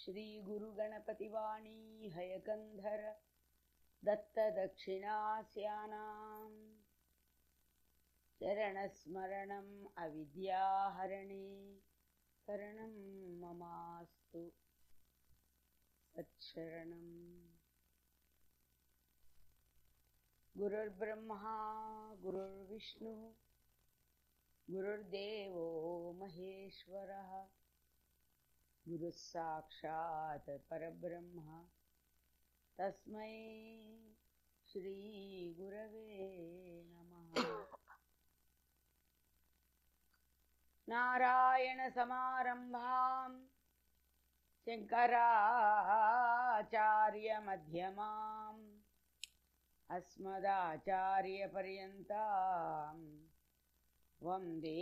श्री गुरु गणपति वाणी हयकंधर दत्त दक्षिणास्यानां चरणस्मरणं अविद्याहरणे शरणं ममास्तु सत्शरणं। गुरुर्ब्रह्मा गुरुर्विष्णु गुरुर्देवो महेश्वरः गुरुः साक्षात् परब्रह्म तस्मै श्री गुरवे नमः। नारायण समारंभां शंकराचार्य मध्यमाम् अस्मदाचार्य पर्यन्तां वन्दे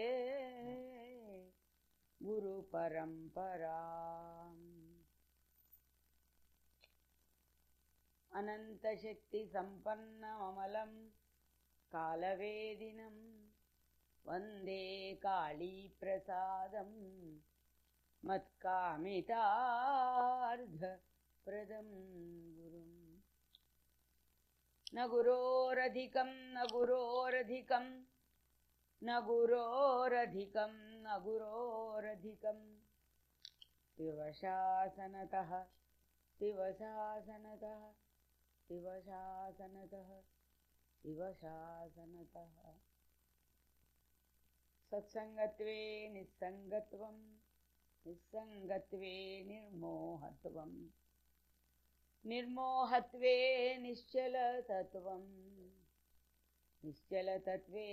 गुरु परंपराम्। अनंत शक्ति संपन्नममलं कालवेदिनं वन्दे काली प्रसादं मत्कामितार्थप्रदं गुरुम्। न गुरोरधिकं न गुरोरधिकं न गुरोरधिकं न गुरोरधिकं शिवशासनतः शिवशासनतः शिवशासनतः शिवशासनतः। सत्संगत्वे निस्संगत्वं निस्संगत्वे निर्मोहत्वं निर्मोहत्वे निश्चलतत्वं निश्चलतत्वे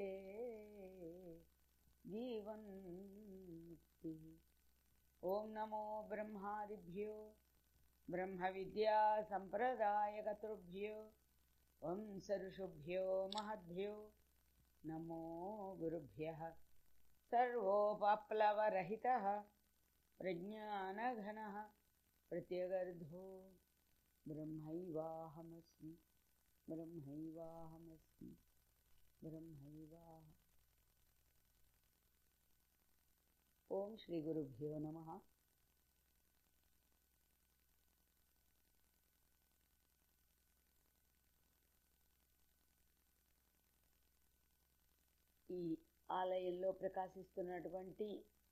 जीवन्मुक्तिः। ओं नमो ब्रह्मादिभ्यो ब्रह्म विद्या संप्रदायकर्तृभ्यो वंशऋषिभ्यो महद्भ्यो नमो गुरुभ्यः। सर्वोपप्लवरहितः प्रज्ञानघनः प्रत्यगर्धो ब्रह्मैवाहमस्मि ब्रह्मैवाहमस्मि ब्रह्मैवाहम्। ओम श्री गुरुभ्यो नमः। ఈ ఆలయంలో ప్రకాశిస్తున్నటువంటి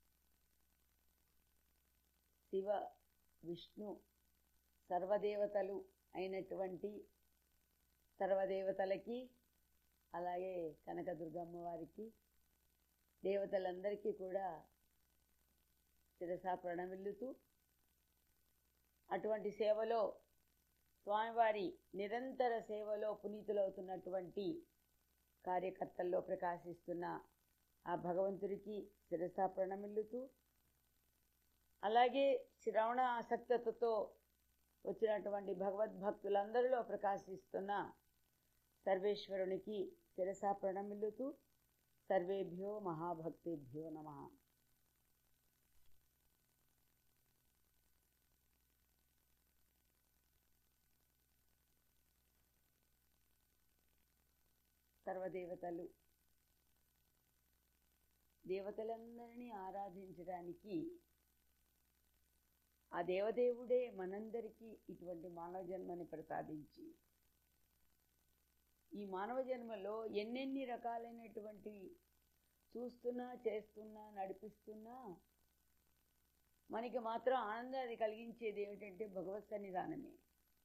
శివ విష్ణు సర్వదేవతలు అయినటువంటి సర్వదేవతలకి అలాగే కనకదుర్గమ్మ వారికి దేవతలందరికీ కూడా శిరసా ప్రణమిల్లుతూ అటువంటి సేవలో స్వామివారి నిరంతర సేవలో పునీతులవుతున్నటువంటి కార్యకర్తల్లో ప్రకాశిస్తున్న ఆ భగవంతుడికి శిరసా ప్రణమిల్లుతూ అలాగే శ్రవణ ఆసక్తతతో వచ్చినటువంటి భగవద్భక్తులందరిలో ప్రకాశిస్తున్న సర్వేశ్వరునికి శిరసా ప్రణమిల్లుతూ సర్వేభ్యో మహాభక్తేభ్యో నమః। సర్వదేవతలు దేవతలందరినీ ఆరాధించడానికి ఆ దేవదేవుడే మనందరికీ ఇటువంటి మానవ జన్మని ప్రసాదించి ఈ మానవ జన్మలో ఎన్నెన్ని రకాలైనటువంటి చూస్తున్నా చేస్తున్నా నడిపిస్తున్నా మనకి మాత్రం ఆనందాన్ని కలిగించేది ఏమిటంటే భగవత్ సన్నిధానమే.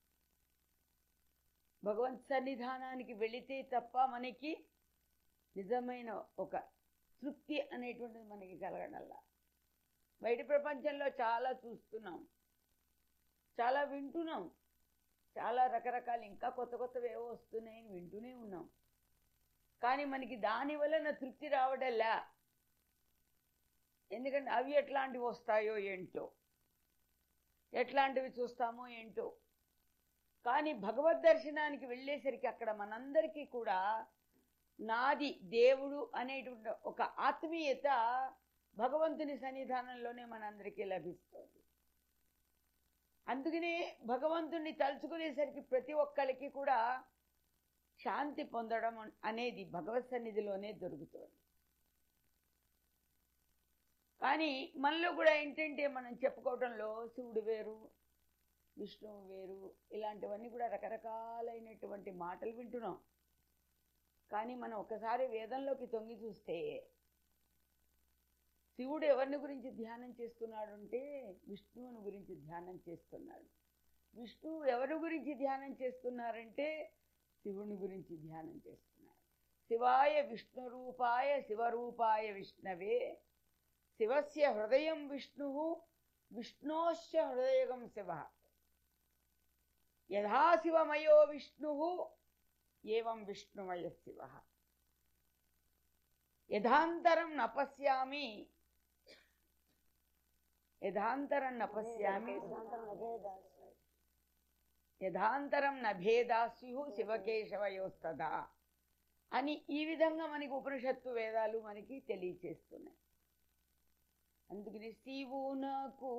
భగవత్ సన్నిధానానికి వెళితే తప్ప మనకి నిజమైన ఒక తృప్తి అనేటువంటిది మనకి కలగడంలా. బయట ప్రపంచంలో చాలా చూస్తున్నాం, చాలా వింటున్నాం, చాలా రకరకాలు ఇంకా కొత్త కొత్తవి ఏవో వస్తున్నాయని వింటూనే ఉన్నాం. కానీ మనకి దాని వలన తృప్తి రావడంలా. ఎందుకంటే అవి ఎట్లాంటివి వస్తాయో ఏంటో, ఎట్లాంటివి చూస్తామో ఏంటో. కానీ భగవద్ దర్శనానికి వెళ్ళేసరికి అక్కడ మనందరికీ కూడా నాది దేవుడు అనేటువంటి ఒక ఆత్మీయత భగవంతుని సన్నిధానంలోనే మనందరికీ లభిస్తుంది. అందుకనే భగవంతుణ్ణి తలుచుకునేసరికి ప్రతి ఒక్కరికి కూడా శాంతి పొందడం అనేది భగవత్ సన్నిధిలోనే దొరుకుతుంది. కానీ మనలో కూడా ఏంటంటే మనం చెప్పుకోవడంలో శివుడు వేరు, విష్ణువు వేరు, ఇలాంటివన్నీ కూడా రకరకాలైనటువంటి మాటలు వింటున్నాం. కానీ మనం ఒకసారి వేదంలోకి తొంగి చూస్తే శివుడు ఎవరిని గురించి ధ్యానం చేస్తున్నాడు అంటే విష్ణువుని గురించి ధ్యానం చేస్తున్నాడు. విష్ణువు ఎవరి గురించి ధ్యానం చేస్తున్నారంటే శివుని గురించి ధ్యానం చేస్తున్నాడు. శివాయ విష్ణు రూపాయ శివరూపాయ విష్ణవే శివస్య హృదయం విష్ణు విష్ణోశ్చ హృదయగం శివ యథా శివమయో విష్ణు ఏవం విష్ణుమయ శివ యథాంతరం నపశ్యామి యథాంతరం నపశ్యామి యథాంతరం నభేదాస్యు శివకేశవయోస్తదా అని ఈ విధంగా మనకి ఉపనిషత్తు వేదాలు మనకి తెలియచేస్తున్నాయి. అందుకని శివునకు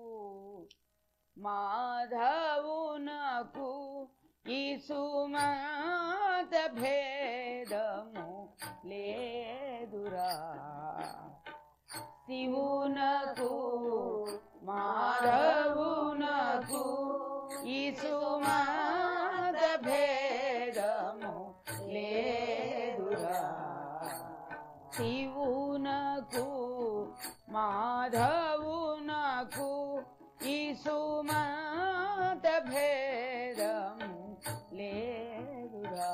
మాధవునకు ఈ సుమత భేదము లేదురా. శివునకు మాధవునకు ఈ సుమత భేదము లేదురా. శివునకు మాధవునకు ఈ సుమత భేదము లేదురా.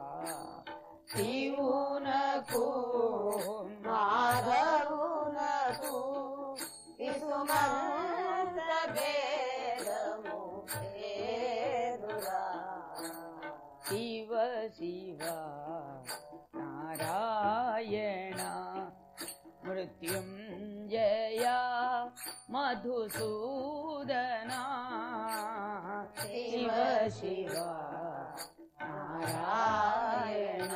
శివునకు మాధవునకు ఈ సుమత భేదము లేదురా. శివ శివ నారాయణ మృత్యుంజయ మధుసూదనా. శివ శివ నారాయణ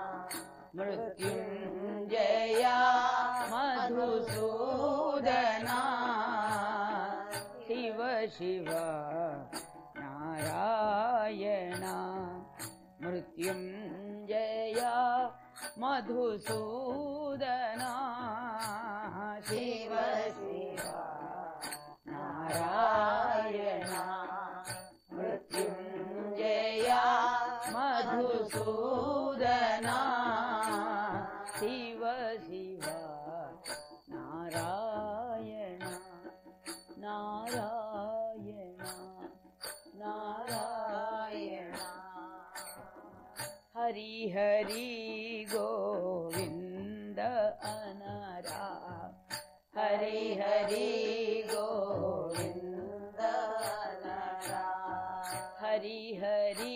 మృత్యుంజయ మధుసూదనా. శివ శివ నారాయణ మృత్యుంజయ మధుసూదనా. శివ శివ నారాయణ మృత్యుంజయ మధుసూదనా. శివ శివ నారాయణ నారాయణ నారాయణ. హరి హరి గోవింద అనరా. హరి హరి గోవింద అనరా. హరి హరి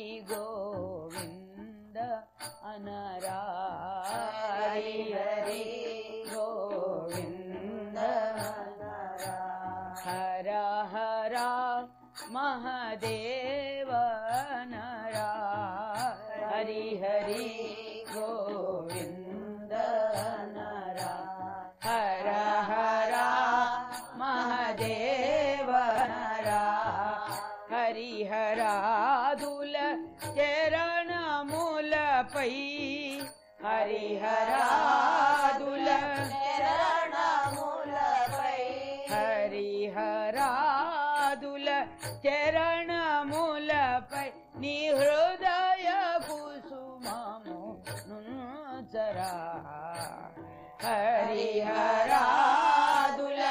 గోవింద అనరా. హరి హరి గోవింద అనరా. హర హర మహదేవ అనరా. హరి హరి గోవింద అనరా. హర హర మహదేవ అనరా. హరిహరాదుల చరణములపై హరిహరాదుల చరణములపై హరిహరాదుల చరణములపై నీ హృదయ కుసుమము నుంచరా. హరిహరాదుల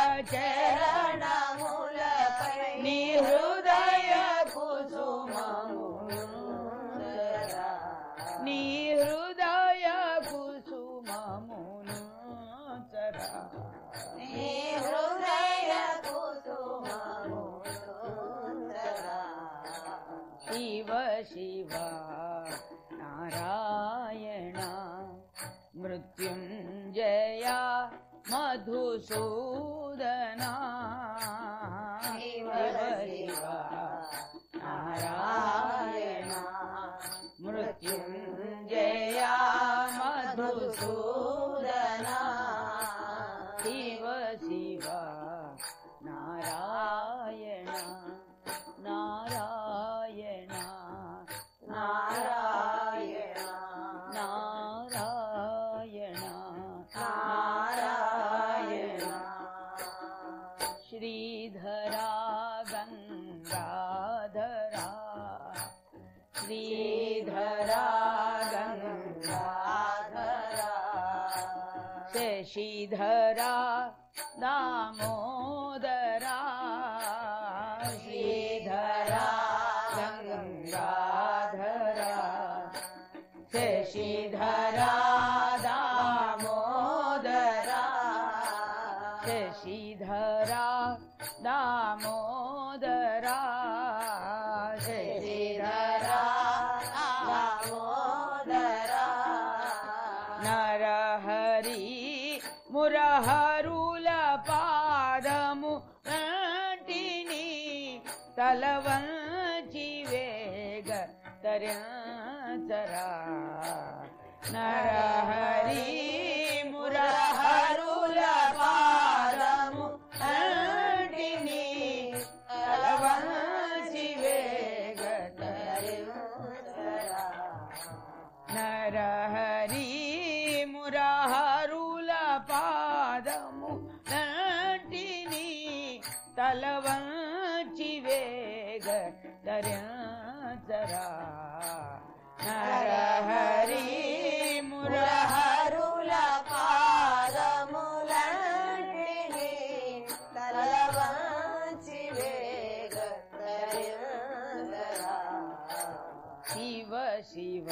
చరణములపై నీ హృదయ కుసుమము నుంచరా. నీ హృదయ కుసుమము నుంచరా. నీ హృదయ కుసుమము నుంచరా. శివ శివ నారాయణ మృత్యుంజయ మధుసూదనా. శివ శివ నారాయణ మృత్యుంజయ మధుసూదనా. శివ శివ నారాయణ నారాయణ నారాయణ నారాయణ నారాయణ. గంగాధరా శ్రీధరా గంగాధరా శశిధరా దామోదరా శ్రీధరా గంగాధరా శశిధరా దామోదరా శశిధరా దామోదరా శశిధరా దామోదరా నరహరి మురహరుల పాదము నాటిని తలవంచి వేగ తరంచరా నరహరి మురహరుల పాదము నాటిని తలవంచి వేగ తరంచరా నరహరి మురహరుల పాదము నాటిని తలవంచి వేగ తరంచరా నరహరి మురహరుల పాదములంటిని తలవంచి వేగ తరంచరా శివ శివ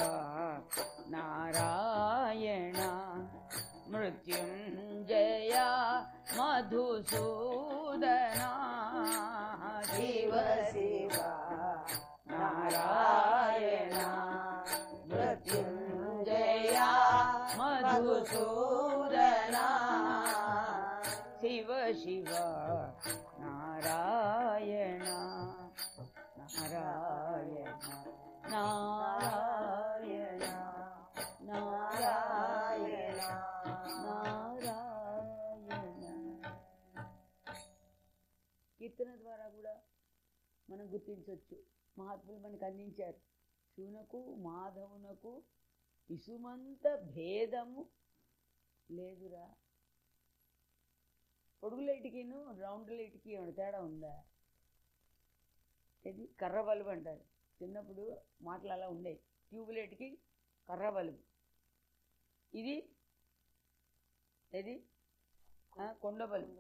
నారాయణ మృత్యుంజయ మధుసూదనా శివ శివ నారాయణ మృత్యుంజయ మధుసూదనా శివ శివ నారాయణ నారాయణ నారాయణ నారాయణ నారాయణ. కీర్తన ద్వారా కూడా మనం గుర్తించవచ్చు. మహాత్ములు మనకు అందించారు. శివునకు మాధవునకు ఇసుమంత భేదము లేదురా. పొడుగు లైట్కిను రౌండ్ లైట్కి ఏమైనా తేడా ఉందా? ఇది కర్ర బల్బు అంటారు. చిన్నప్పుడు మాటలు అలా ఉండేవి. ట్యూబ్ లైట్కి కర్ర బల్బు. ఇది కొండ బల్బు.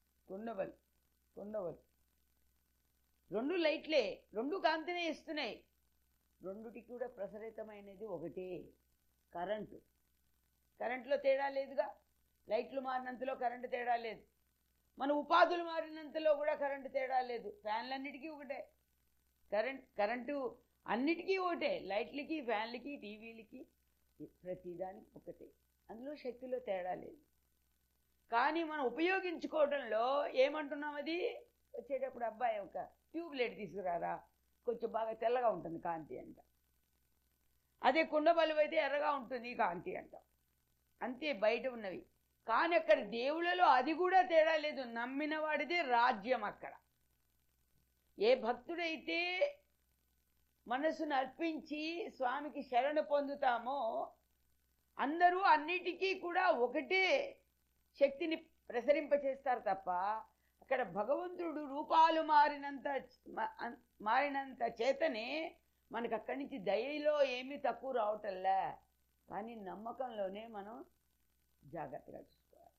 రెండు లైట్లే, రెండు కాంతినే ఇస్తున్నాయి. రెండుటికి కూడా ప్రసరితమైనది ఒకటే కరెంటు. కరెంటులో తేడా లేదుగా. లైట్లు మారినంతలో కరెంటు తేడా లేదు. మన ఉపాధులు మారినంతలో కూడా కరెంటు తేడా లేదు. ఫ్యాన్లన్నిటికీ ఒకటే కరెంటు అన్నిటికీ ఒకటే. లైట్లకి, ఫ్యాన్లకి, టీవీలకి, ప్రతిదానికి ఒకటే. అందులో శక్తిలో తేడా లేదు. కానీ మనం ఉపయోగించుకోవడంలో ఏమంటున్నాం? అది వచ్చేటప్పుడు అబ్బాయి ఒక ట్యూబ్ లైట్ తీసుకురారా, కొంచెం బాగా తెల్లగా ఉంటుంది కాంతి అంట. అదే కుండ బల్బు అయితే ఎర్రగా ఉంటుంది కాంతి అంట. అంతే బయట ఉన్నవి. కానీ అక్కడ దేవుళ్ళలో అది కూడా తేడా లేదు. నమ్మిన వాడిదే రాజ్యం. అక్కడ ఏ భక్తుడైతే మనసును అర్పించి స్వామికి శరణు పొందుతామో అందరూ అన్నిటికీ కూడా ఒకటే శక్తిని ప్రసరింపచేస్తారు తప్ప అక్కడ భగవంతుడు రూపాలు మారినంత చేతనే మనకు అక్కడి నుంచి దయలో ఏమీ తక్కువ రావటంలే. కానీ నమ్మకంలోనే మనం జాగ్రత్తగా చూసుకోవాలి.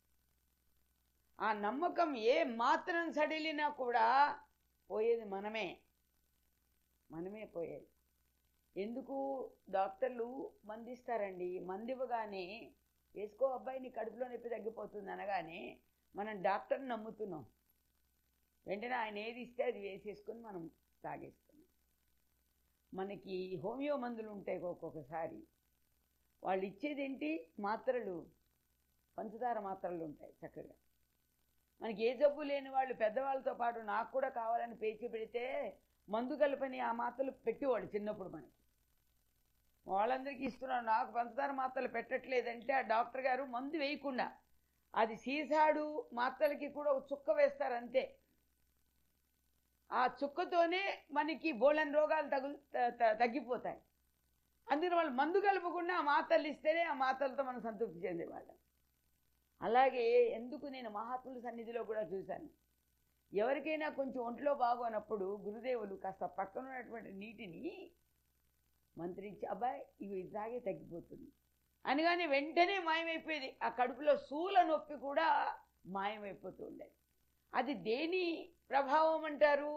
ఆ నమ్మకం ఏ మాత్రం సడిలినా కూడా పోయేది మనమే పోయేది. ఎందుకు డాక్టర్లు మందిస్తారండి. మందివ్వగానే వేసుకో అబ్బాయి నీ కడుపులో నొప్పి తగ్గిపోతుంది అనగానే మనం డాక్టర్ని నమ్ముతున్నాం. వెంటనే ఆయన ఏది ఇస్తే అది వేసేసుకొని మనం తాగేస్తున్నాం. మనకి హోమియో మందులు ఉంటాయి. ఒక్కొక్కసారి వాళ్ళు ఇచ్చేది ఏంటి? మాత్రలు, పంచదార మాత్రలు ఉంటాయి చక్కగా. మనకి ఏ జబ్బు లేని వాళ్ళు పెద్దవాళ్ళతో పాటు నాకు కూడా కావాలని పేచి పెడితే మందు కలపని ఆ మాత్రలు పెట్టేవాడు చిన్నప్పుడు. మనకి వాళ్ళందరికీ ఇస్తున్నాడు, నాకు పంచదార మాత్రలు పెట్టట్లేదంటే ఆ డాక్టర్ గారు మందు వేయకుండా అది సీసాడు మాత్రలకి కూడా ఒక చుక్క వేస్తారు అంతే. ఆ చుక్కతోనే మనకి బోలెని రోగాలు తగ్గిపోతాయి. అందుకని వాళ్ళు మందు కలపకుండా ఆ మాత్రలు ఇస్తేనే ఆ మాత్రలతో మనం సంతృప్తి చెందేవాళ్ళం. అలాగే ఎందుకు నేను మహాత్ముల సన్నిధిలో కూడా చూశాను. ఎవరికైనా కొంచెం ఒంట్లో బాగోనప్పుడు గురుదేవులు కాస్త పక్కన ఉన్నటువంటి నీటిని మంత్రించి, అబ్బాయి ఇవి ఇది తాగే తగ్గిపోతుంది అనగానే వెంటనే మాయమైపోయేది. ఆ కడుపులో శూల నొప్పి కూడా మాయమైపోతూ ఉండేది. అది దేని ప్రభావం అంటారు?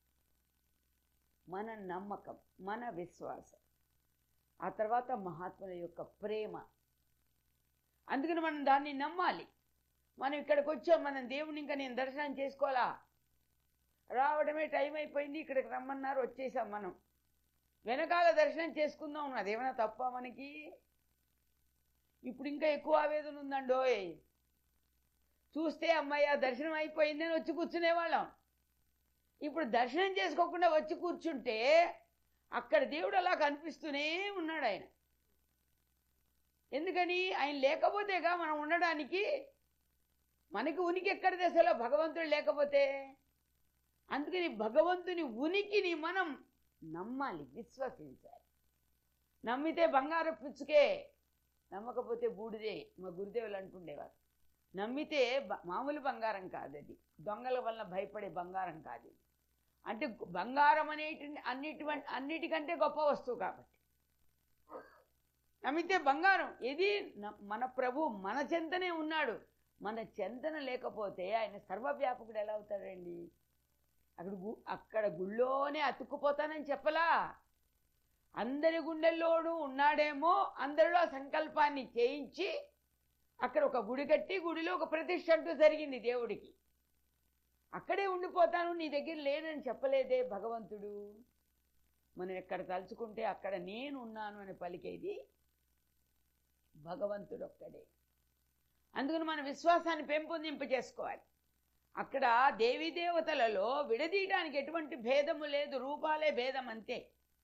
మన నమ్మకం, మన విశ్వాసం, ఆ తర్వాత మహాత్ముల యొక్క ప్రేమ. అందుకని మనం దాన్ని నమ్మాలి. మనం ఇక్కడికి వచ్చాం, మనం దేవుని ఇంకా నేను దర్శనం చేసుకోవాలా, రావడమే టైం అయిపోయింది, ఇక్కడికి రమ్మన్నారు, వచ్చేసాం. మనం వెనకాల దర్శనం చేసుకుందాం, అదేమైనా తప్ప మనకి? ఇప్పుడు ఇంకా ఎక్కువ ఆవేదన ఉందండోయ్. చూస్తే అమ్మాయి దర్శనం అయిపోయిందని వచ్చి కూర్చునేవాళ్ళం. ఇప్పుడు దర్శనం చేసుకోకుండా వచ్చి కూర్చుంటే అక్కడ దేవుడు అలా కనిపిస్తూనే ఉన్నాడు. ఆయన ఎందుకని? ఆయన లేకపోతేగా మనం ఉండడానికి. మనకి ఉనికి ఎక్కడిది అసలు భగవంతుడు లేకపోతే? అందుకని భగవంతుని ఉనికిని మనం నమ్మాలి, విశ్వసించాలి. నమ్మితే బంగారం పుచ్చుకే, నమ్మకపోతే బూడిదే. మా గురుదేవులు అంటుండేవారు, నమ్మితే మామూలు బంగారం కాదు, అది దొంగల వల్ల భయపడే బంగారం కాదు. అంటే బంగారం అన్నిటికంటే గొప్ప వస్తువు కాబట్టి నమ్మితే బంగారం. ఇది మన ప్రభు మన చెంతనే ఉన్నాడు. మన చెంతన లేకపోతే ఆయన సర్వవ్యాపకుడు ఎలా అవుతాడండి? అక్కడ గుళ్ళోనే అతుక్కుపోతానని చెప్పలా. అందరి గుండెల్లోనూ ఉన్నాడేమో. అందరిలో సంకల్పాన్ని చేయించి అక్కడ ఒక గుడి కట్టి, గుడిలో ఒక ప్రతిష్ఠ అంటూ జరిగింది దేవుడికి. అక్కడే ఉండిపోతాను, నీ దగ్గర లేనని చెప్పలేదే భగవంతుడు. మనం ఎక్కడ తలుచుకుంటే అక్కడ నేను ఉన్నాను అని పలికేది భగవంతుడు ఒక్కడే. అందుకని మన విశ్వాసాన్ని పెంపొందింప చేసుకోవాలి. అక్కడ దేవతలలో విడదీయడానికి ఎటువంటి భేదము లేదు, రూపాలే భేదం అంతే.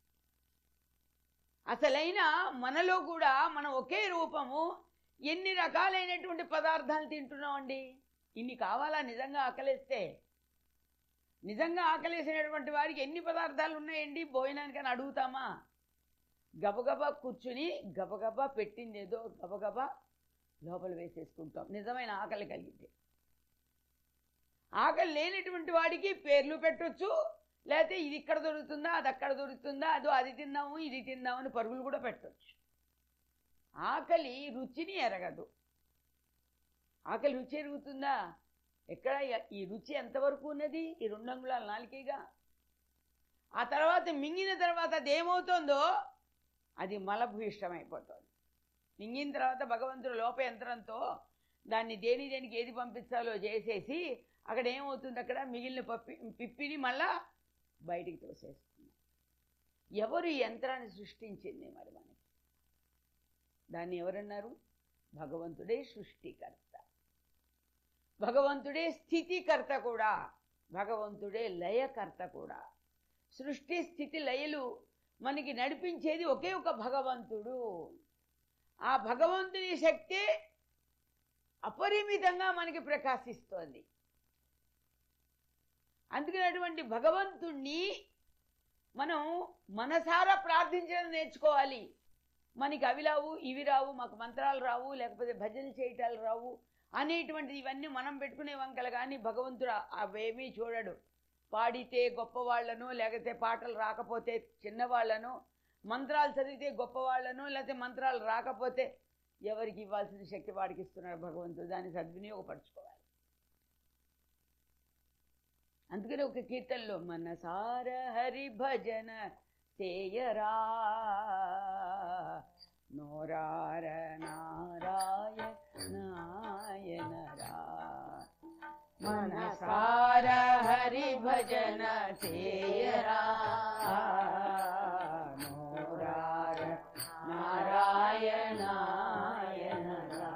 అసలైన మనలో కూడా మనం ఒకే రూపము. ఎన్ని రకాలైనటువంటి పదార్థాలు తింటున్నామండి. ఇన్ని కావాలా? నిజంగా ఆకలిస్తే, నిజంగా ఆకలేసినటువంటి వారికి ఎన్ని పదార్థాలు ఉన్నాయండి భోజనానికని అడుగుతామా? గబగబా కూర్చుని గబగబా పెట్టిందేదో గబగబా లోపల వేసేసుకుంటాం నిజమైన ఆకలి కలిగితే. ఆకలి లేనటువంటి వాడికి పేర్లు పెట్టొచ్చు, లేకపోతే ఇది ఇక్కడ దొరుకుతుందా, అది అక్కడ దొరుకుతుందా, అదో అది తిందాము ఇది తిందామని పరుగులు కూడా పెట్టవచ్చు. ఆకలి రుచిని ఎరగదు. ఆకలి రుచి ఎరుగుతుందా? ఎక్కడ? ఈ రుచి ఎంతవరకు ఉన్నది? ఈ 2 అంగుళాల నాలుకేగా. ఆ తర్వాత మింగిన తర్వాత అది ఏమవుతుందో అది మలభూయిష్టమైపోతుంది. మింగిన తర్వాత భగవంతుడు లోప యంత్రంతో దాన్ని దేనికి ఏది పంపించాలో చేసేసి అక్కడ ఏమవుతుంది? అక్కడ మిగిలిన పిప్పిని మళ్ళా బయటికి తోసేస్తుంది. ఎవరు ఈ యంత్రాన్ని సృష్టించింది? మరి మనకి దాన్ని ఎవరన్నారు? భగవంతుడే సృష్టికర్త, భగవంతుడే స్థితికర్త కూడా, భగవంతుడే లయకర్త కూడా. సృష్టి స్థితి లయలు మనకి నడిపించేది ఒకే ఒక భగవంతుడు. ఆ భగవంతుని శక్తి అపరిమితంగా మనకి ప్రకాశిస్తోంది. అందుకని అటువంటి భగవంతుణ్ణి మనం మనసారా ప్రార్థించడం నేర్చుకోవాలి. మనకి అవి రావు, ఇవి రావు, మాకు మంత్రాలు రావు, లేకపోతే భజన చేయటాలు రావు అనేటువంటిది ఇవన్నీ మనం పెట్టుకునే వంకలు. కానీ భగవంతుడు అవేమీ చూడడు. పాడితే గొప్పవాళ్లను, లేకపోతే పాటలు రాకపోతే చిన్నవాళ్లను, మంత్రాలు చదివితే గొప్పవాళ్లను, లేకపోతే మంత్రాలు రాకపోతే ఎవరికి ఇవ్వాల్సిన శక్తి వాడికి ఇస్తున్నాడు భగవంతుడు. దాన్ని సద్వినియోగపరచుకోవాలి. అందుకని ఒక కీర్తనలో మనసార హరి భజన చేయరా, నోరార నారాయణరా, మనసార హరి భజన చేయరా, నోరార నారాయణరా,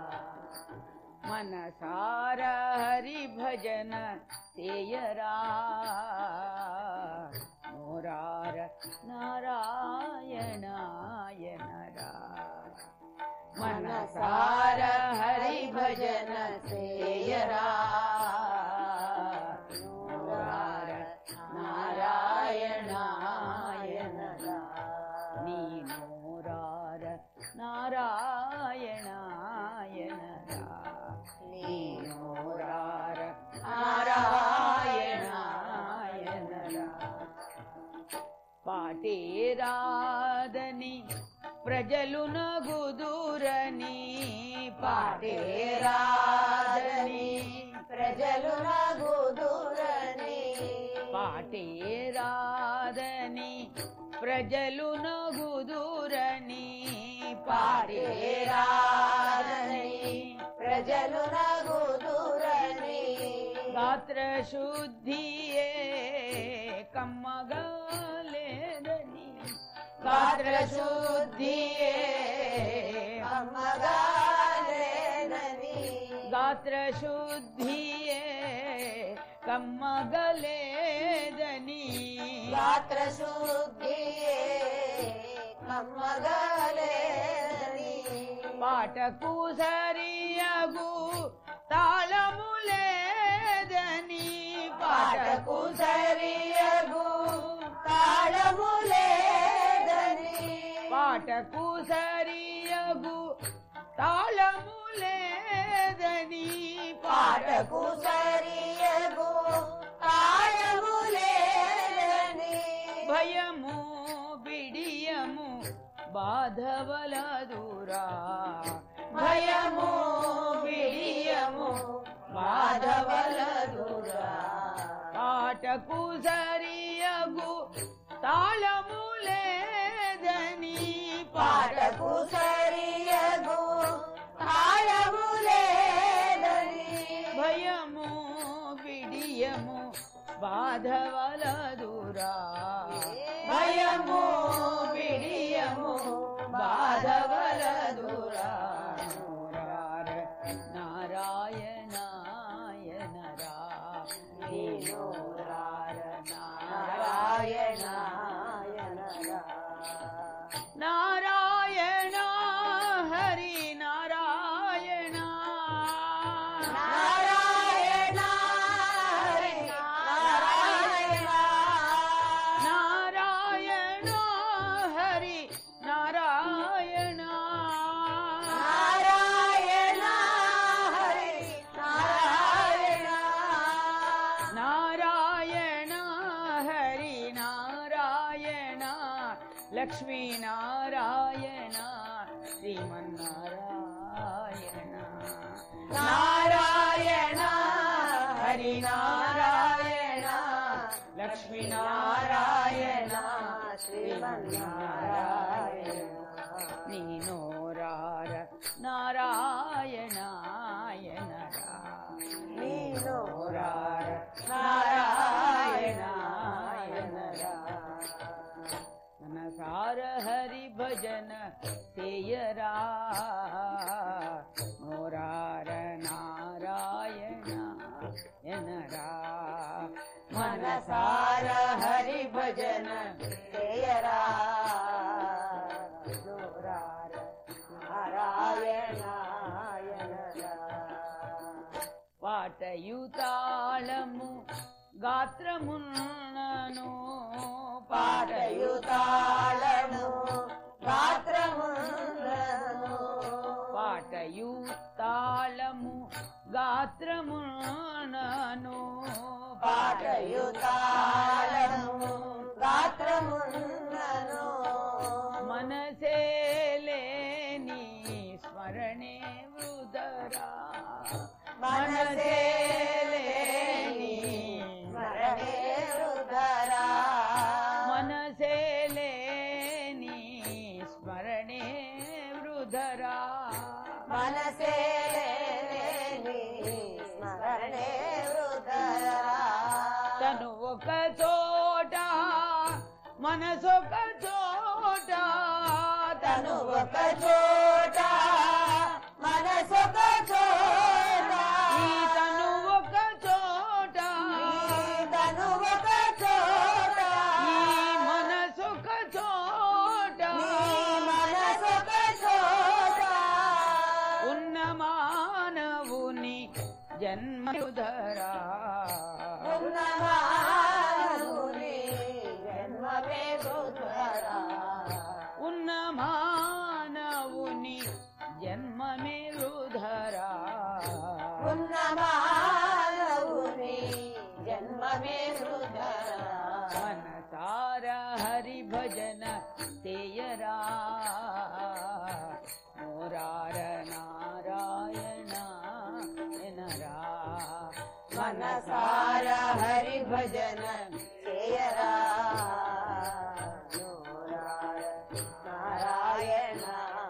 మనసార హరి భజన చేయరా, నోరార నారాయణరా, మనసార హరి భజన చేయరా, నోరార నారాయణ పాటేరాదని ప్రజలు నగుదురని, పాటేరాదని ప్రజలు నగుదురని, పాటేరాదని ప్రజలు నగుదురని, పాటేరాదని ప్రజలు నగుదురని, గాత్ర శుద్ధియే కమ్మగాలేదని, గాత్ర శుద్ధియే కమ్మగాలేదని, గాత్ర శుద్ధియే కమ్మగలేదని, గాత్ర శుద్ధియే కమ్మగాలేదని, పాటకు సరియగు తాళము లేదని, పాటకు సరియగు తాళము లేదని, పాటకు సరియగు తాళము లేదని, పాటకు సరియగు తాళము లేదని, భయము బిడియము బాధవలదురా, భయము బిడియము బాధవలదురా, పాటకు సరియగు తాళము లేదని, పాటకు సరియగు తాళము లేదని, భయము బిడియము బాధవలదురా, భయము బిడియము బాధవలదురా, నారాయణాయనరా నారాయణాయనరా, నారాయణ హరి నారాయణ, నారాయణ హరి నారాయణ, నారాయణ హరి నారాయణ, నారాయణ హరి నారాయణ, నారాయణ హరి నారాయణ, లక్ష్మీ నారాయణ శ్రీమన్నారాయణ, నారాయణ హరి నారాయణ, లక్ష్మీ నారాయణ శ్రీమన్నారాయణ, నీ నోరార నారాయణాయనరా, నీ నోరార నారాయణాయనరా, మనసార హరి భజన చేయరా, నోరార నారాయణ ఎనరా, మనసార హరి భజన చేయరా, నోరార నారాయణాయనరా, పాటయుతాళము గాత్రమున్నను, పాటయుతాళము గాత్రమున్నను, పాటయుతాళము గాత్రమున్నను, పాటయుతాళము గాత్రమున్నను, మనసే లేని స్మరణే వృదరా, మనసే లేని స్మరణే వృధరా, మనసే లేని స్మరణే వృదరా, మనసే లేని స్మరణే వృధరా, తను ఒక చోట మనసొక చోట, తను ఒక చోట మనసొక చోట, ఈ తను ఒక చోట, తను ఒక చోట, ఈ మనసొక చోట, మనసొక చోట, ఉన్న మానవుని జన్మధరా, ఉన్న మానవుని జన్మమే వృధరా, ఉన్న మానవుని జన్మమే వృధరా, ఉన్న మానవుని జన్మమే వృధరా, మనసార హరి మనసార హరి భజన చేయరా నారాయణ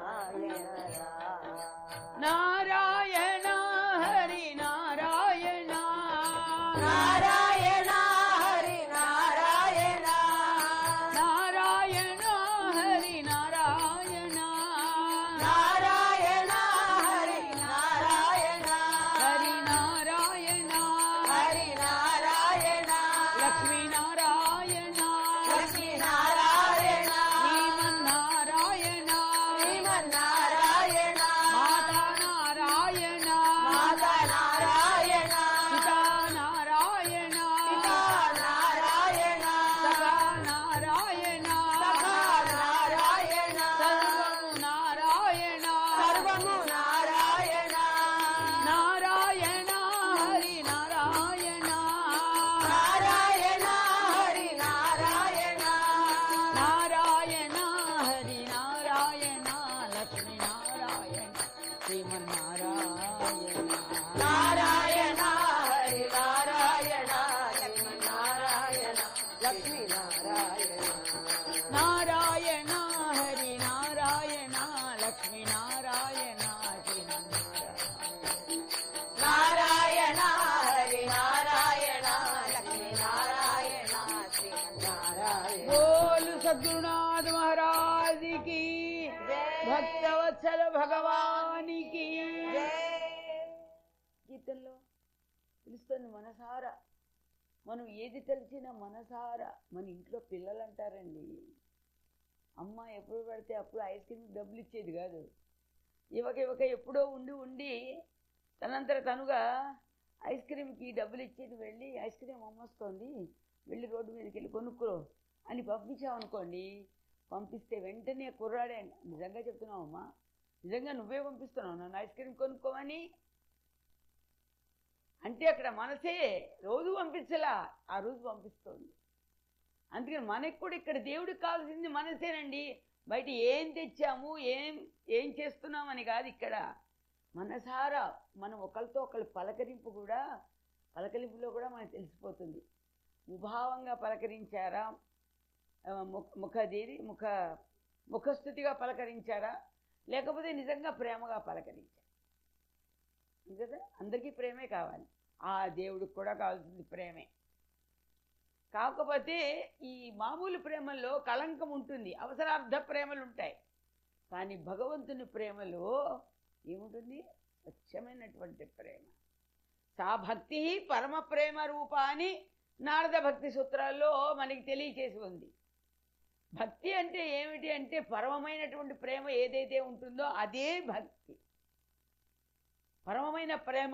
నారాయణ హరి నారాయణ నారాయణ హరి నారాయణ నారాయణ హరి నారాయణ నారాయణ హరి నారాయణ హరి నారాయణ హరి నారాయణ లక్ష్మీ నారాయణ లక్ష్మీ నారాయణ శ్రీమన్నారాయణ శ్రీమన్నారాయణ మాతా నారాయణ మాతా నారాయణ పితా నారాయణ పితా నారాయణ సఖా నారాయణ సఖా నారాయణ సర్వము నారాయణ సర్వము నారాయణ నారాయణ హరి నారాయణ నారాయణ హరి నారాయణ నారాయణ హరి నారాయణ లక్ష్మీ నారాయణ శ్రీమన్నారాయణ నారాయణ హరి నారాయణ శ్రీమన్నారాయణ లక్ష్మీ నారాయణ నారాయణ హరి నారాయణ లక్ష్మీ నారాయణ శ్రీమన్నారాయణ నారాయణ హరి నారాయణ లక్ష్మీ నారాయణ శ్రీమన్నారాయణ బోలు సద్గురునాథ్ మహారాజ్ కి భక్తవత్సల భగవానికి గీతంలో పిలుస్తుంది మనసారా. మనం ఏది తెలిసినా మనసారా. మన ఇంట్లో పిల్లలు అంటారండి, అమ్మ ఎప్పుడు పడితే అప్పుడు ఐస్ క్రీమ్ డబ్బులు ఇచ్చేది కాదు. ఇవక ఎప్పుడో ఉండి తనంతట తనుగా ఐస్ క్రీమ్కి డబ్బులు ఇచ్చేది. వెళ్ళి ఐస్ క్రీమ్ అమ్మొస్తోంది, వెళ్ళి రోడ్డు మీదకి వెళ్ళి కొనుక్కో అని పంపించామనుకోండి. పంపిస్తే వెంటనే కుర్రాడే, నిజంగా చెప్తున్నావమ్మా, నిజంగా నువ్వే పంపిస్తున్నావు నన్ను ఐస్ క్రీమ్ కొనుక్కోమని అంటే అక్కడ మనసే రోజు పంపించలా, ఆ రోజు పంపిస్తోంది. అందుకని మనకి కూడా ఇక్కడ దేవుడికి కావాల్సింది మనసేనండి. బయట ఏం తెచ్చాము ఏం చేస్తున్నామని కాదు. ఇక్కడ మనసారా మనం ఒకరితో ఒకరు పలకరింపులో కూడా మనకు తెలిసిపోతుంది. ముభావంగా పలకరించారా, ముఖస్థుతిగా పలకరించారా, లేకపోతే నిజంగా ప్రేమగా పలకరించారా కదా. అందరికీ ప్రేమే కావాలి, ఆ దేవుడికి కూడా కావాల్సింది ప్రేమే. కాకపోతే ఈ మామూలు ప్రేమల్లో కళంకం ఉంటుంది, అవసరార్థ ప్రేమలు ఉంటాయి. కానీ భగవంతుని ప్రేమలో ఏముంటుంది? స్వచ్ఛమైనటువంటి ప్రేమ. సా భక్తి పరమ ప్రేమ రూప అని నారద భక్తి సూత్రాల్లో మనకి తెలియచేసి ఉంది. భక్తి అంటే ఏమిటి అంటే పరమమైనటువంటి ప్రేమ ఏదైతే ఉంటుందో అదే భక్తి, పరమమైన ప్రేమ.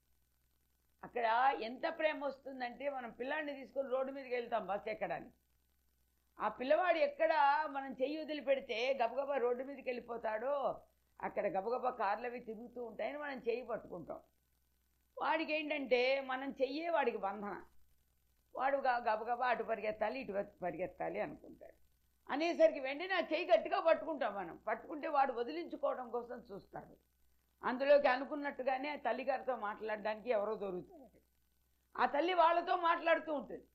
అక్కడ ఎంత ప్రేమ వస్తుందంటే, మనం పిల్లాడిని తీసుకొని రోడ్డు మీదకి వెళ్తాం బస్సు ఎక్కడానికి. ఆ పిల్లవాడు ఎక్కడ మనం చెయ్యి వదిలిపెడితే గబగబా రోడ్డు మీదకి వెళ్ళిపోతాడో అక్కడ గబగబా కార్లు అవి తిరుగుతూ ఉంటాయని మనం చెయ్యి పట్టుకుంటాం. వాడికి ఏంటంటే మనం చెయ్యే వాడికి బంధన. వాడు గబగబా అటు పరిగెత్తాలి ఇటు పరిగెత్తాలి అనుకుంటాడు. అనేసరికి వెంటనే ఆ చెయ్యి గట్టిగా పట్టుకుంటాం. మనం పట్టుకుంటే వాడు వదిలించుకోవడం కోసం చూస్తాడు. అందులోకి అనుకున్నట్టుగానే తల్లిగారితో మాట్లాడడానికి ఎవరో దొరుకుతారు. ఆ తల్లి వాళ్ళతో మాట్లాడుతూ ఉంటుంది.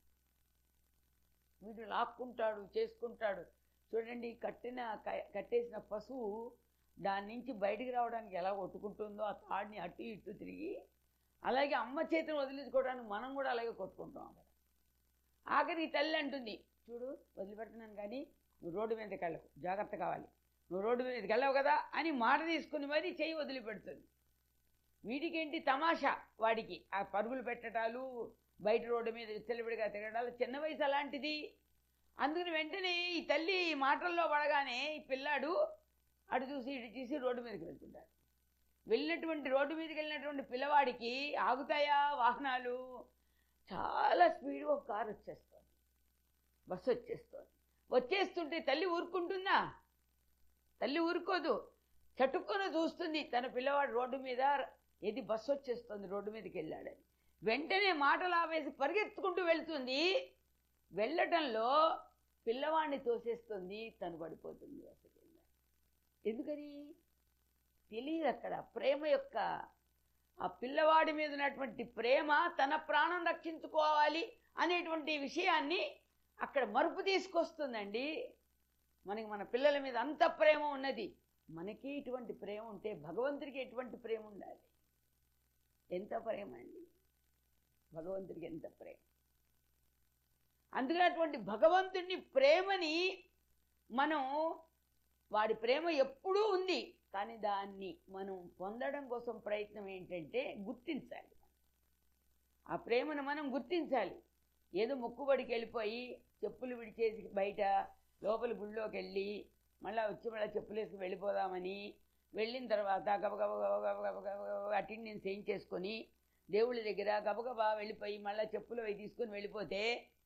వీడు లాక్కుంటాడు, చేసుకుంటాడు. చూడండి, కట్టేసిన పశువు దాని నుంచి బయటికి రావడానికి ఎలా కొట్టుకుంటుందో, ఆ తాడిని అటు ఇటు తిరిగి, అలాగే అమ్మ చేతిని వదిలించుకోవడానికి మనం కూడా అలాగే కొట్టుకుంటాం. అక్కడ ఆఖరికి తల్లి అంటుంది, చూడు వదిలిపెడుతున్నాను కానీ నువ్వు రోడ్డు మీదకి వెళ్ళకు, జాగ్రత్త కావాలి, నువ్వు రోడ్డు మీదకి వెళ్ళవు కదా అని మాట తీసుకుని మరీ చెయ్యి వదిలిపెడుతుంది. వీడికేంటి తమాషా, వాడికి ఆ పరుగులు పెట్టడాలు, బయట రోడ్డు మీద విచ్చలవిడిగా తిరగడాలు, చిన్న వయసు అలాంటిది. అందుకని వెంటనే ఈ తల్లి ఈ మాటల్లో పడగానే ఈ పిల్లాడు అటు చూసి ఇటు చూసి రోడ్డు మీదకి వెళ్తుంటాడు. రోడ్డు మీదకి వెళ్ళినటువంటి పిల్లవాడికి ఆగుతాయా వాహనాలు? చాలా స్పీడ్గా ఒక కారు వచ్చేస్తుంది, బస్సు వచ్చేస్తుంటే తల్లి ఊరుకుంటుందా? తల్లి ఊరుకోదు. చటుక్కున చూస్తుంది తన పిల్లవాడు రోడ్డు మీద, ఏది బస్సు వచ్చేస్తుంది, రోడ్డు మీదకి వెళ్ళాడని. వెంటనే మాటలు ఆవేసి పరిగెత్తుకుంటూ వెళ్తుంది. వెళ్ళటంలో పిల్లవాడిని తోసేస్తుంది, తను పడిపోతుంది బస్సు కింద. ఎందుకని తెలియదు. అక్కడ ప్రేమ యొక్క ఆ పిల్లవాడి మీద ఉన్నటువంటి ప్రేమ, తన ప్రాణం రక్షించుకోవాలి అనేటువంటి విషయాన్ని అక్కడ మరుపు తీసుకొస్తుందండి. మనకి మన పిల్లల మీద అంత ప్రేమ ఉన్నది. మనకి ఇటువంటి ప్రేమ ఉంటే భగవంతుడికి ఎటువంటి ప్రేమ ఉండాలి? ఎంత ప్రేమ అండి భగవంతుడికి, ఎంత ప్రేమ! అందుకని అటువంటి భగవంతుడిని ప్రేమని మనం, వాడి ప్రేమ ఎప్పుడూ ఉంది, కానీ దాన్ని మనం పొందడం కోసం ప్రయత్నం ఏంటంటే గుర్తించాలి. ఆ ప్రేమను మనం గుర్తించాలి. ఏదో మొక్కుబడికి వెళ్ళిపోయి చెప్పులు విడిచేసి బయట లోపల గుళ్ళోకి వెళ్ళి మళ్ళీ వచ్చి మళ్ళీ చెప్పులు వేసుకు వెళ్ళిపోదామని వెళ్ళిన తర్వాత గబగబ అటెండెన్స్ చేయించేసుకొని దేవుళ్ళ దగ్గర గబగబా వెళ్ళిపోయి మళ్ళీ చెప్పులు అవి తీసుకొని వెళ్ళిపోతే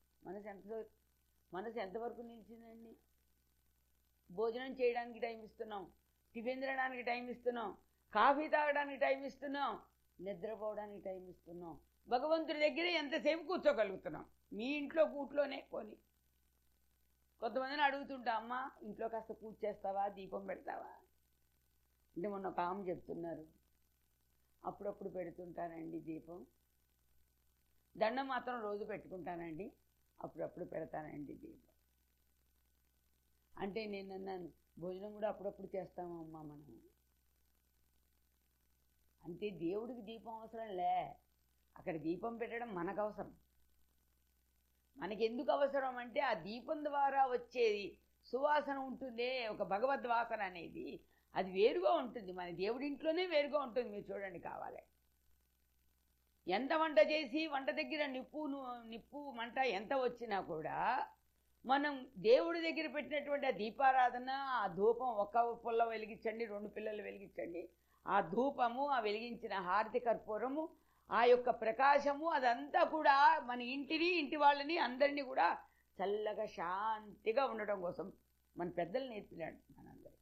మనసు ఎంతవరకు నిలిచిందండి? భోజనం చేయడానికి టైం ఇస్తున్నాం, టిఫిన్ తినడానికి టైం ఇస్తున్నాం, కాఫీ తాగడానికి టైం ఇస్తున్నాం, నిద్రపోవడానికి టైం ఇస్తున్నాం. భగవంతుడి దగ్గర ఎంతసేపు కూర్చోగలుగుతున్నాం? మీ ఇంట్లో కూట్లోనే పోని. కొంతమందిని అడుగుతుంటా, అమ్మ ఇంట్లో కాస్త పూజ చేస్తావా, దీపం పెడతావా అంటే మొన్న ఒక ఆమె చెప్తున్నారు, అప్పుడప్పుడు పెడుతుంటానండి దీపం, దండం మాత్రం రోజు పెట్టుకుంటానండి, అప్పుడప్పుడు పెడతానండి దీపం. అంటే నేను అన్నాను, భోజనం కూడా అప్పుడప్పుడు చేస్తాము అమ్మా మనం. అంటే దేవుడికి దీపం అవసరం లే, అక్కడ దీపం పెట్టడం మనకు అవసరం. మనకి ఎందుకు అవసరం అంటే ఆ దీపం ద్వారా వచ్చేది సువాసన ఉంటుందే, ఒక భగవద్వాసన అనేది, అది వేరుగా ఉంటుంది. మన దేవుడి ఇంట్లోనే వేరుగా ఉంటుంది. మీరు చూడండి, కావాలి ఎంత వంట చేసి వంట దగ్గర నిప్పు మంట ఎంత వచ్చినా కూడా మనం దేవుడి దగ్గర పెట్టినటువంటి ఆ దీపారాధన, ఆ ధూపం, ఒక పుల్ల వెలిగించండి, 2 పిల్లలు వెలిగించండి, ఆ ధూపము, ఆ వెలిగించిన హారతి కర్పూరము, ఆ యొక్క ప్రకాశము, అదంతా కూడా మన ఇంటిని, ఇంటి వాళ్ళని, అందరినీ కూడా చల్లగా శాంతిగా ఉండడం కోసం మన పెద్దలు నేర్పినాడు మనందరూ.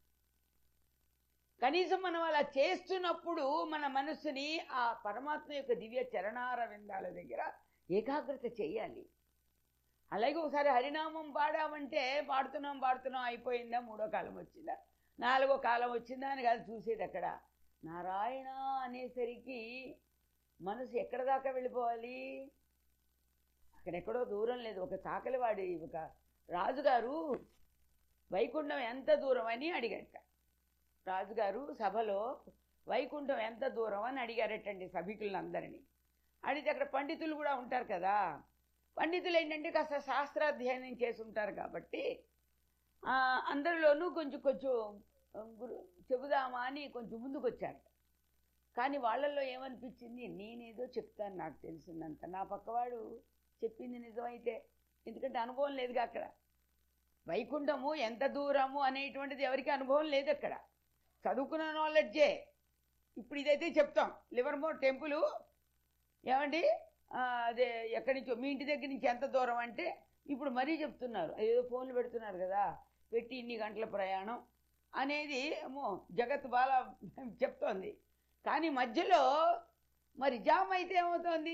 కనీసం మనం అలా చేస్తున్నప్పుడు మన మనస్సుని ఆ పరమాత్మ యొక్క దివ్య చరణార విందాల దగ్గర ఏకాగ్రత చేయాలి. అలాగే ఒకసారి హరినామం పాడామంటే పాడుతున్నాం అయిపోయిందా, 3వ కాలం వచ్చిందా, 4వ కాలం వచ్చిందా అని కాదు చూసేది. అక్కడ నారాయణ అనేసరికి మనసు ఎక్కడ దాకా వెళ్ళిపోవాలి? అక్కడెక్కడో దూరం లేదు. ఒక చాకలివాడి ఒక రాజుగారు వైకుంఠం ఎంత దూరం అని అడిగట. రాజుగారు సభలో వైకుంఠం ఎంత దూరం అని అడిగారటండి సభికులందరినీ. అడిగితే అక్కడ పండితులు కూడా ఉంటారు కదా, పండితులు ఏంటంటే కాస్త శాస్త్రాధ్యయనం చేసి ఉంటారు కాబట్టి అందరిలోనూ కొంచెం చెబుదామా అని కొంచెం ముందుకు వచ్చారు. కానీ వాళ్ళల్లో ఏమనిపించింది, నేనేదో చెప్తాను నాకు తెలిసిందంత, నా పక్కవాడు చెప్పింది నిజమైతే, ఎందుకంటే అనుభవం లేదుగా అక్కడ. వైకుంఠము ఎంత దూరము అనేటువంటిది ఎవరికి అనుభవం లేదు అక్కడ, చదువుకున్న నాలెడ్జే. ఇప్పుడు ఇదైతే చెప్తాం, లివర్మోర్ టెంపుల్ ఏమండి అదే ఎక్కడి నుంచో మీ ఇంటి దగ్గర నుంచి ఎంత దూరం అంటే ఇప్పుడు మరీ చెప్తున్నారు, ఏదో ఫోన్లు పెడుతున్నారు కదా, పెట్టి ఇన్ని గంటల ప్రయాణం అనేది ఏమో జగత్ బాగా చెప్తోంది. కానీ మధ్యలో మరి జామ్ అయితే ఏమవుతోంది,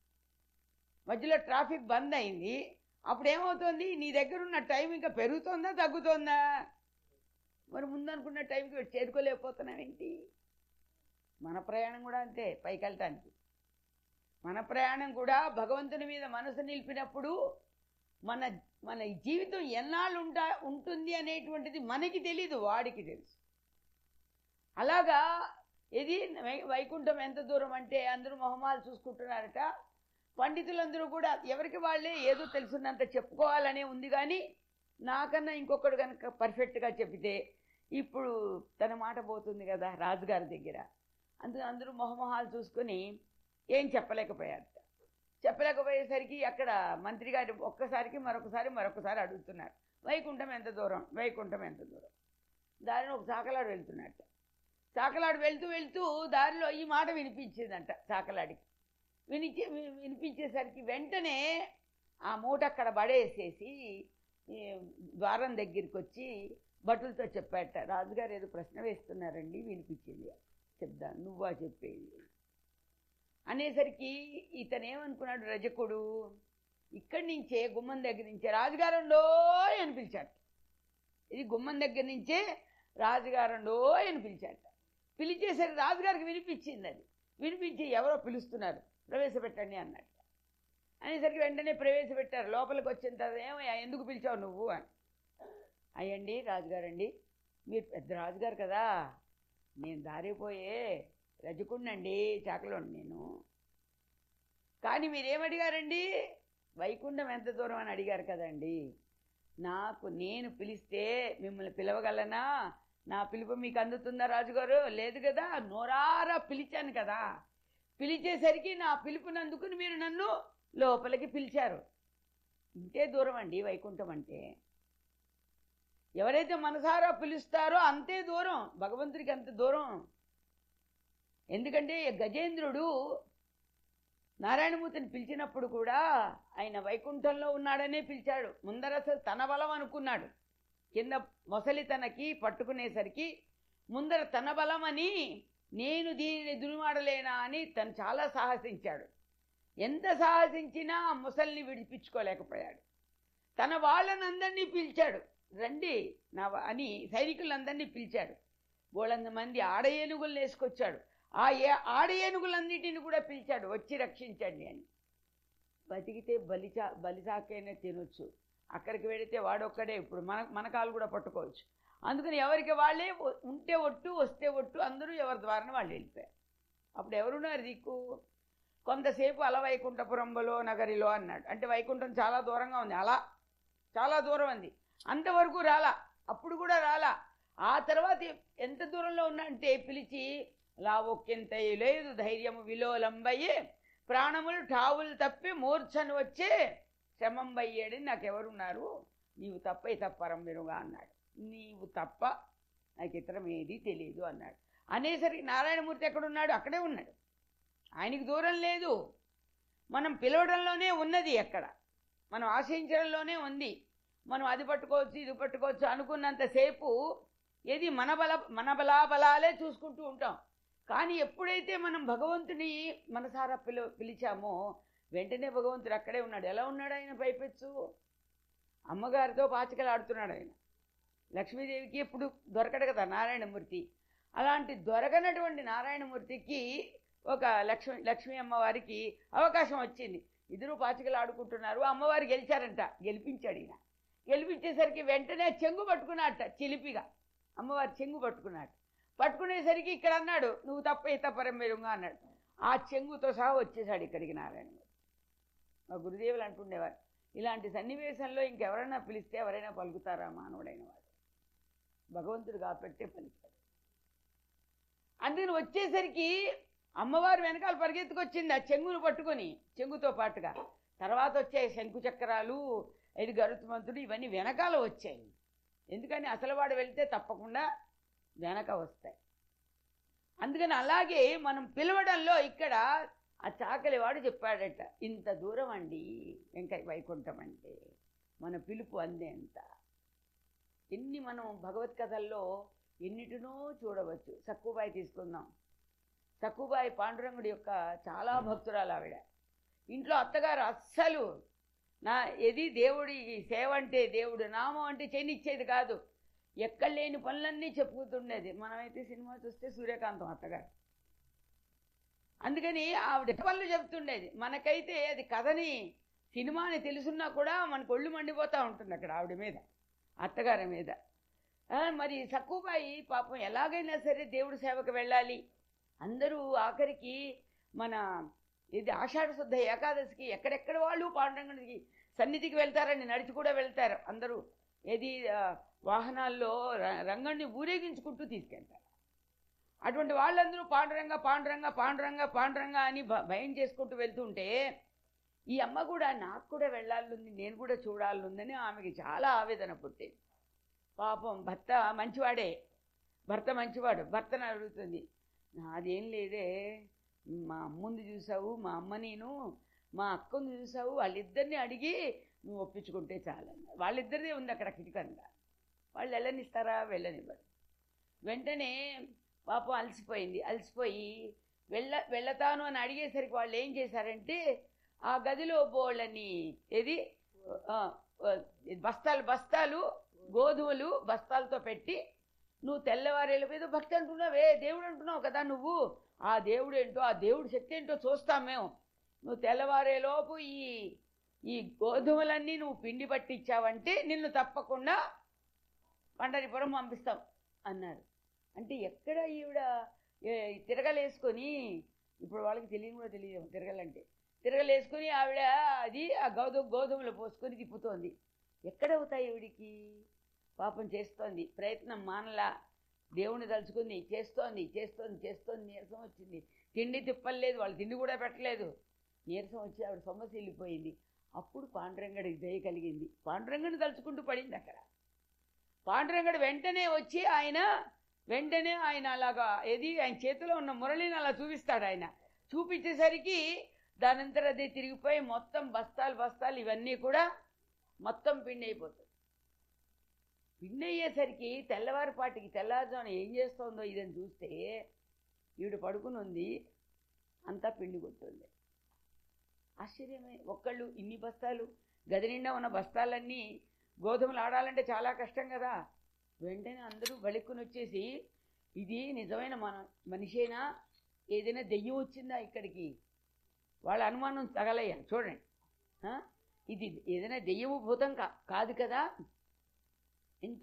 మధ్యలో ట్రాఫిక్ బంద్ అయింది, అప్పుడు ఏమవుతోంది, నీ దగ్గర ఉన్న టైం ఇంకా పెరుగుతోందా తగ్గుతోందా? మరి ముందు అనుకున్న టైంకి చేరుకోలేకపోతున్నావేంటి? మన ప్రయాణం కూడా అంతే, పైకి వెళ్ళటానికి మన ప్రయాణం కూడా భగవంతుని మీద మనసు నిలిపినప్పుడు మన మన జీవితం ఎన్నాళ్ళు ఉంటుంది అనేటువంటిది మనకి తెలీదు, వాడికి తెలుసు. అలాగా ఇది వైకుంఠం ఎంత దూరం అంటే అందరూ మొహమాలు చూసుకుంటున్నారట. పండితులందరూ కూడా ఎవరికి వాళ్ళే ఏదో తెలుసున్నంత చెప్పుకోవాలనే ఉంది, కానీ నాకన్నా ఇంకొకడు కనుక పర్ఫెక్ట్గా చెబితే ఇప్పుడు తన మాట పోతుంది కదా రాజుగారి దగ్గర. అందరూ మొహమొహాలు చూసుకొని ఏం చెప్పలేకపోయేసరికి అక్కడ మంత్రి గారు ఒక్కసారికి మరొకసారి అడుగుతున్నారు, వైకుంఠం ఎంత దూరం, వైకుంఠం ఎంత దూరం. దారిని ఒక చాకలాడు వెళ్తున్నట్ట. చాకలాడు వెళ్తూ దారిలో ఈ మాట వినిపించిందంట చాకలాడికి. వినిపించేసరికి వెంటనే ఆ మూట అక్కడ పడేసేసి ద్వారం దగ్గరికి వచ్చి భటులతో చెప్పాట, రాజుగారు ఏదో ప్రశ్న వేస్తున్నారండి, వినిపించింది, చెప్దాను, నువ్వా చెప్పేది అనేసరికి ఇతనేమనుకున్నాడు, రజకుడు ఇక్కడి నుంచే గుమ్మం దగ్గర నుంచే రాజుగారండో అని పిలిచాట. ఇది గుమ్మం దగ్గర నుంచే రాజుగారండో అని పిలిచాట. పిలిచేసరికి రాజుగారికి వినిపించింది. అది వినిపించి ఎవరో పిలుస్తున్నారు, ప్రవేశపెట్టండి అన్నట్టు. అనేసరికి వెంటనే ప్రవేశపెట్టారు. లోపలికి వచ్చిన తర్వాత ఏమయ్యా ఎందుకు పిలిచావు నువ్వు అని. అయ్యండి రాజుగారండి, మీరు పెద్ద రాజుగారు కదా, నేను దారిపోయే రజకుండండి, చాకలోండి నేను. కానీ మీరేమడిగారండి? వైకుంఠం ఎంత దూరం అని అడిగారు కదండి. నేను పిలిస్తే మిమ్మల్ని పిలవగలనా? నా పిలుపు మీకు అందుతుందా రాజుగారు? లేదు కదా, నోరారా పిలిచాను కదా. పిలిచేసరికి నా పిలుపునందుకుని మీరు నన్ను లోపలికి పిలిచారు. ఇంతే దూరం అండి వైకుంఠం అంటే. ఎవరైతే మనసారా పిలుస్తారో అంతే దూరం, భగవంతుడికి అంత దూరం. ఎందుకంటే గజేంద్రుడు నారాయణమూర్తిని పిలిచినప్పుడు కూడా ఆయన వైకుంఠంలో ఉన్నాడనే పిలిచాడు. ముందర అసలు తన బలం అనుకున్నాడు. కింద మొసలి తనకి పట్టుకునేసరికి ముందర తన బలం అని, నేను దీనిని దురుమాడలేనా అని తను చాలా సాహసించాడు. ఎంత సాహసించినా ముసలిని విడిపించుకోలేకపోయాడు. తన వాళ్ళనందరినీ పిలిచాడు, రండి నా అని సైనికులందరినీ పిలిచాడు. బోళంత మంది ఆడ ఏనుగులను వేసుకొచ్చాడు. ఆడ ఏనుగులన్నిటిని కూడా పిలిచాడు, వచ్చి రక్షించండి అని. బతికితే బలిసాకైనా తినొచ్చు, అక్కడికి వెళితే వాడొక్కడే ఇప్పుడు మన కాలు కూడా పట్టుకోవచ్చు. అందుకని ఎవరికి వాళ్ళే, ఉంటే ఒట్టు వస్తే ఒట్టు, అందరూ ఎవరి ద్వారానే వాళ్ళు వెళ్ళిపోయారు. అప్పుడు ఎవరున్నారు దిక్కు? కొంతసేపు అలా వైకుంఠపురంలో నగరిలో అన్నాడు. అంటే వైకుంఠం చాలా దూరంగా ఉంది, అలా చాలా దూరం ఉంది. అంతవరకు రాలా, అప్పుడు కూడా రాలా. ఆ తర్వాత ఎంత దూరంలో ఉన్నా అంటే పిలిచి, లావొక్కెంత లేదు ధైర్యము విలోలంబయ్యే, ప్రాణములు ఠావులు తప్పి మూర్ఛను వచ్చే శ్రమంబయ్యేడని నాకెవరున్నారు, నీవు తప్ప ఇతప్పరం వినుగా అన్నాడు. నీవు తప్ప నాకు ఇతరం ఏది తెలియదు అన్నాడు. అనేసరికి నారాయణమూర్తి ఎక్కడున్నాడు? అక్కడే ఉన్నాడు, ఆయనకి దూరం లేదు. మనం పిలవడంలోనే ఉన్నది, ఎక్కడ మనం ఆశయించడంలోనే ఉంది. మనం అది పట్టుకోవచ్చు ఇది పట్టుకోవచ్చు అనుకున్నంతసేపు ఏది మన బలాబలాలే చూసుకుంటూ ఉంటాం. కానీ ఎప్పుడైతే మనం భగవంతుని మనసారా పిలిచామో వెంటనే భగవంతుడు అక్కడే ఉన్నాడు. ఎలా ఉన్నాడు ఆయన? పైపెచ్చు అమ్మగారితో పాచికలు ఆడుతున్నాడు ఆయన. లక్ష్మీదేవికి ఎప్పుడు దొరకడు కదా నారాయణమూర్తి. అలాంటి దొరకనటువంటి నారాయణమూర్తికి ఒక లక్ష్మీ అమ్మవారికి అవకాశం వచ్చింది. ఇద్దరు పాచికలు ఆడుకుంటున్నారు, అమ్మవారు గెలిచారంట. గెలిపించాడు ఈయన. గెలిపించేసరికి వెంటనే చెంగు పట్టుకున్నాడట, చిలిపిగా అమ్మవారి చెంగు పట్టుకున్నాడు. పట్టుకునేసరికి ఇక్కడ అన్నాడు, నువ్వు తప్ప ఇతపరం మెరుగా అన్నాడు. ఆ చెంగుతో సహా వచ్చేసాడు ఇక్కడికి నారాయణమూర్తి. మా గురుదేవులు అంటుండేవారు, ఇలాంటి సన్నివేశంలో ఇంకెవరైనా పిలిస్తే ఎవరైనా పలుకుతారా? మానవుడైన వాడు భగవంతుడు కాబట్టే పలికాడు. అందుకని వచ్చేసరికి అమ్మవారు వెనకాల పరిగెత్తుకొచ్చింది ఆ చెంగును పట్టుకొని, చెంగుతో పాటుగా. తర్వాత వచ్చే శంకు చక్రాలు, ఇది గరుత్మంతుడు, ఇవన్నీ వెనకాల వచ్చాయి. ఎందుకని అసలు వాడు వెళితే తప్పకుండా వెనక వస్తాయి. అందుకని అలాగే మనం పిలవడంలో ఇక్కడ ఆ చాకలివాడు చెప్పాడట, ఇంత దూరం అండి వైకుంఠం అంటే, మన పిలుపు అందేంత. ఎన్ని మనం భగవత్ కథల్లో ఎన్నిటినో చూడవచ్చు. సక్కుబాయి తీసుకుందాం. సక్కుబాయి పాండురంగుడి యొక్క చాలా భక్తురాలు ఆవిడ. ఇంట్లో అత్తగారు అస్సలు దేవుడి సేవ అంటే, దేవుడు నామం అంటే చేయనిచ్చేది కాదు. ఎక్కడ లేని పనులన్నీ చెప్పుకుతుండేది. మనమైతే సినిమా చూస్తే సూర్యకాంతం అత్తగారు. అందుకని ఆవిడ పనులు చెప్తుండేది. మనకైతే అది కథని సినిమాని తెలుసున్నా కూడా మనకు ఒళ్ళు మండిపోతూ ఉంటుంది అక్కడ ఆవిడ మీద, అత్తగారి మీద. మరి సక్కుబాయి పాపం ఎలాగైనా సరే దేవుడి సేవకు వెళ్ళాలి. అందరూ ఆఖరికి మన ఇది ఆషాఢ శుద్ధ ఏకాదశికి ఎక్కడెక్కడ వాళ్ళు పాండురంగుడికి సన్నిధికి వెళ్తారని నడిచి కూడా వెళ్తారు అందరూ. ఏది వాహనాల్లో రంగణ్ణి ఊరేగించుకుంటూ తీసుకెళ్తారు. అటువంటి వాళ్ళందరూ పాండురంగ పాండురంగ పాండురంగ పాండురంగ అని భయం చేసుకుంటూ వెళ్తుంటే ఈ అమ్మ కూడా నాకు కూడా వెళ్ళాలని, నేను కూడా చూడాలనుందని ఆమెకి చాలా ఆవేదన పుట్టేది. పాపం భర్త మంచివాడే, భర్త మంచివాడు. భర్తను అడుగుతుంది, నాదేం లేదే, మా అమ్ముంది చూసావు, మా అమ్మ నేను మా అక్కను చూసావు, వాళ్ళిద్దరిని అడిగి నువ్వు ఒప్పించుకుంటే చాలన్న. వాళ్ళిద్దరిదే ఉంది అక్కడ కిటికంగా. వాళ్ళు వెళ్ళనిస్తారా? వెళ్ళనివ్వరు. వెంటనే పాపం అలసిపోయి వెళ్ళతాను అని అడిగేసరికి వాళ్ళు ఏం చేశారంటే ఆ గదిలో బోళ్ళని బస్తాలు గోధుమలు బస్తాలతో పెట్టి నువ్వు తెల్లవారేళ్ళ ఏదో భక్తి అంటున్నావే, దేవుడు అంటున్నావు కదా నువ్వు, ఆ దేవుడు ఏంటో, ఆ దేవుడి శక్తి ఏంటో చూస్తాం మేము. నువ్వు తెల్లవారేలోపు ఈ గోధుమలన్నీ నువ్వు పిండి పట్టించావంటే నిన్ను తప్పకుండా పండరిపురం పంపిస్తాం అన్నారు. అంటే ఎక్కడ ఈవిడ తిరగలేసుకొని, ఇప్పుడు వాళ్ళకి తెలియని కూడా తెలియదు తిరగలంటే, తిరగలేసుకొని ఆవిడ అది ఆ గోధుమలు పోసుకొని తిప్పుతోంది. ఎక్కడవుతాయి ఈవిడికి? పాపం చేస్తోంది, ప్రయత్నం మానలా, దేవుని తలుచుకుంది, చేస్తోంది చేస్తోంది చేస్తోంది, నీరసం వచ్చింది, తిండి తిప్పలేదు, వాళ్ళు తిండి కూడా పెట్టలేదు, నీరసం వచ్చి ఆవిడ సొమ్మసి వెళ్ళిపోయింది. అప్పుడు పాండురంగడికి దయ కలిగింది, పాండురంగడిని తలుచుకుంటూ పడింది అక్కడ. పాండురంగడు వెంటనే వచ్చి ఆయన అలాగా ఆయన చేతిలో ఉన్న మురళిని అలా చూపిస్తాడు. ఆయన చూపించేసరికి దానంతర అదే తిరిగిపోయి మొత్తం బస్తాలు ఇవన్నీ కూడా మొత్తం పిండి అయిపోతుంది. పిండి అయ్యేసరికి తెల్లవారుజామున ఏం చేస్తోందో ఇదని చూస్తే ఈవిడ పడుకుని ఉంది, అంతా పిండి కొట్టుంది. ఆశ్చర్యమే, ఒక్కళ్ళు ఇన్ని బస్తాలు, గది నిండా ఉన్న బస్తాలన్నీ గోధుమలు ఆడాలంటే చాలా కష్టం కదా. వెంటనే అందరూ బలిక్కుని వచ్చేసి, ఇది నిజమైన మనిషేనా, ఏదైనా దెయ్యం వచ్చిందా ఇక్కడికి, వాళ్ళ అనుమానం తగలయ్యారు. చూడండి, ఇది ఏదైనా దెయ్యము భూతం కాదు కదా, ఇంత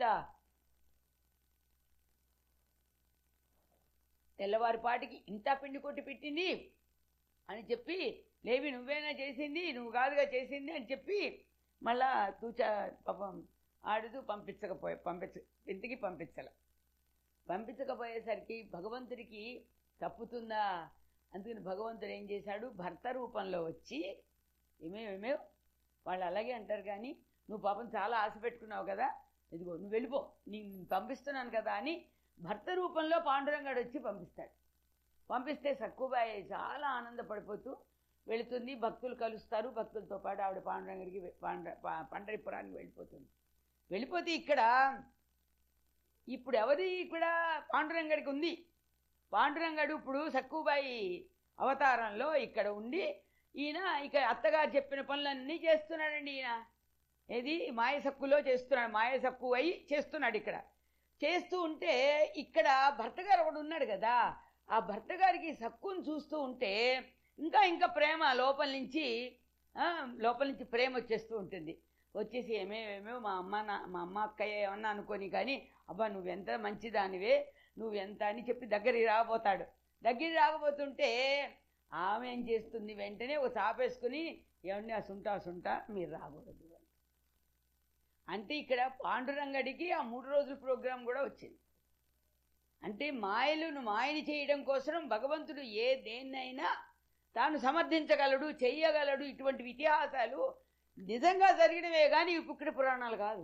తెల్లవారిపాటికి ఇంత పిండి కొట్టి పెట్టింది అని చెప్పి, లేవి నువ్వేనా చేసింది, నువ్వు కాదుగా చేసింది అని చెప్పి మళ్ళా పాపం ఆడుతూ ఇంటికి పంపించకపోయేసరికి భగవంతుడికి తప్పుతుందా. అందుకని భగవంతుడు ఏం చేశాడు, భర్త రూపంలో వచ్చి, ఏమేమో వాళ్ళు అలాగే అంటారు, కానీ నువ్వు పాపం చాలా ఆశ పెట్టుకున్నావు కదా, ఇదిగో నువ్వు వెళ్ళిపో, నేను పంపిస్తున్నాను కదా అని భర్త రూపంలో పాండురంగడు వచ్చి పంపిస్తే సక్కుబాయి చాలా ఆనందపడిపోతూ వెళుతుంది. భక్తులు కలుస్తారు, భక్తులతో పాటు ఆవిడ పాండురంగడికి పండరిపురానికి వెళ్ళిపోతే ఇప్పుడు ఎవరి ఇక్కడ పాండురంగడికి ఉంది. పాండురంగడు ఇప్పుడు సక్కుబాయి అవతారంలో ఇక్కడ ఉండి ఈయన ఇక అత్తగారు చెప్పిన పనులన్నీ చేస్తున్నాడండి. ఈయన ఏది మాయసక్కులో చేస్తున్నాడు, మాయసక్కు అయి చేస్తున్నాడు. ఇక్కడ చేస్తూ ఉంటే ఇక్కడ భర్తగారు ఒకడు ఉన్నాడు కదా, ఆ భర్తగారికి సక్కుని చూస్తూ ఉంటే ఇంకా ప్రేమ లోపల నుంచి ప్రేమ వచ్చేస్తూ ఉంటుంది. వచ్చేసి ఏమేమో మా అమ్మ అక్కయ్య ఏమన్నా అనుకొని, కానీ అబ్బా నువ్వెంత మంచిదానివే, నువ్వెంత అని చెప్పి దగ్గరికి రాకపోతుంటే ఆమె ఏం చేస్తుంది, వెంటనే ఒక చాపేసుకుని, ఏమండి అసుంటా మీరు రాకూడదు అంటే ఇక్కడ పాండురంగడికి ఆ 3 రోజుల ప్రోగ్రాం కూడా వచ్చింది. అంటే మాయని చేయడం కోసం భగవంతుడు దేన్నైనా తాను సమర్థించగలడు, చెయ్యగలడు. ఇటువంటి ఇతిహాసాలు నిజంగా జరిగినవే కానీ ఇక్కడ పురాణాలు కాదు.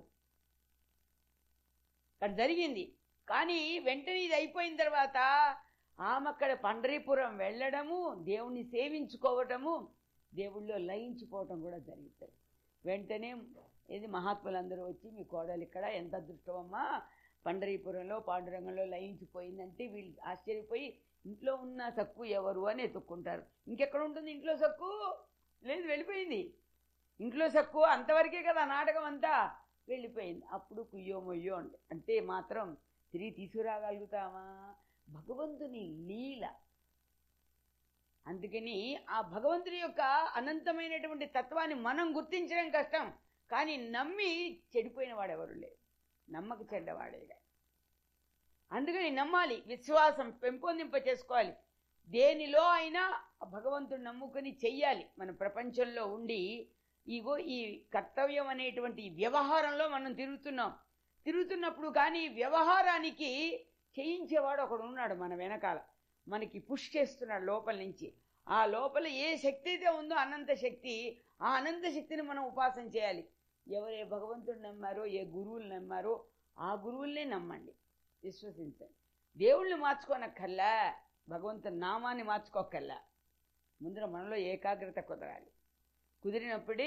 అక్కడ జరిగింది. కానీ వెంటనే ఇది అయిపోయిన తర్వాత ఆమె అక్కడ పండరీపురం వెళ్ళడము, దేవుణ్ణి సేవించుకోవటము, దేవుళ్ళో లయించిపోవటం కూడా జరుగుతుంది. వెంటనే మహాత్ములందరూ వచ్చి, మీ కోడలు ఇక్కడ ఎంత అదృష్టమమ్మా, పండరీపురంలో పాండురంగంలో లయించిపోయిందంటే వీళ్ళు ఆశ్చర్యపోయి ఇంట్లో ఉన్న సక్కు ఎవరు అని ఎత్తుక్కుంటారు. ఇంకెక్కడ ఉంటుంది ఇంట్లో సక్కు? లేదు, వెళ్ళిపోయింది. ఇంట్లో సక్కు అంతవరకే కదా నాటకం అంతా, వెళ్ళిపోయింది. అప్పుడు కుయ్యో మొయ్యో అంటే మాత్రం తిరిగి తీసుకురాగలుగుతామా? భగవంతుని లీల. అందుకని ఆ భగవంతుని యొక్క అనంతమైనటువంటి తత్వాన్ని మనం గుర్తించడం కష్టం, కానీ నమ్మి చెడిపోయిన వాడెవరు లేరు, నమ్మక చెడ్డవాడేగా. అందుకని నమ్మాలి, విశ్వాసం పెంపొందింప చేసుకోవాలి. దేనిలో అయినా భగవంతుడు నమ్ముకొని చెయ్యాలి. మన ప్రపంచంలో ఉండి ఈ కర్తవ్యం అనేటువంటి వ్యవహారంలో మనం తిరుగుతున్నప్పుడు కానీ వ్యవహారానికి చేయించేవాడు ఒకడు ఉన్నాడు మన వెనకాల, మనకి పుష్ చేస్తున్నాడు లోపల నుంచి. ఆ లోపల ఏ శక్తి అయితే ఉందో అనంత శక్తి, ఆ అనంత శక్తిని మనం ఉపాసన చేయాలి. ఎవరే భగవంతుడు నమ్మారో, ఏ గురువులు నమ్మారో ఆ గురువుల్నే నమ్మండి, విశ్వసించండి. దేవుళ్ళని మార్చుకోనక్కర్లా, భగవంతుని నామాన్ని మార్చుకోకల్లా. ముందర మనలో ఏకాగ్రత కుదరాలి. కుదిరినప్పుడే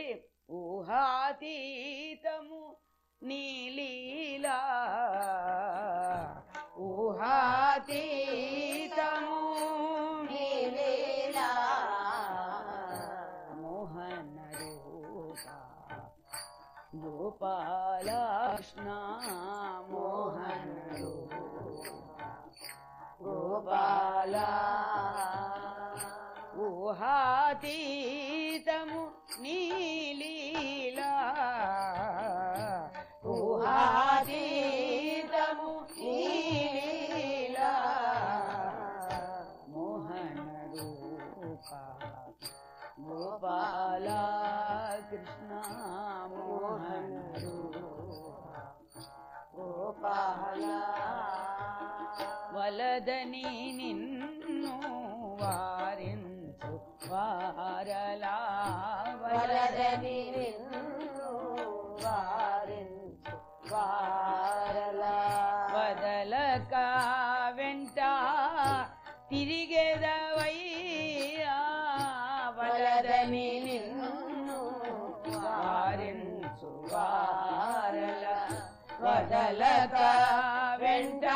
ఊహాతీతము నీలీలా, ఊహాతీతము నీలీలా, మోహన రూపా గోపాలకృష్ణ, మోహన రూపా గోపాల ఊహాతీతము నీలీలా ఊహాతీతము నీలీలా మోహన రూప గోపాల కృష్ణ మోహన గోపాల వలదని నిన్ను వారించు వారలా వలదని నిన్ను వారించు వారలా వదలక వెంట తిరిగెదవయ్యా వలదని నిన్ను వారించు వారలా వదలక వెంట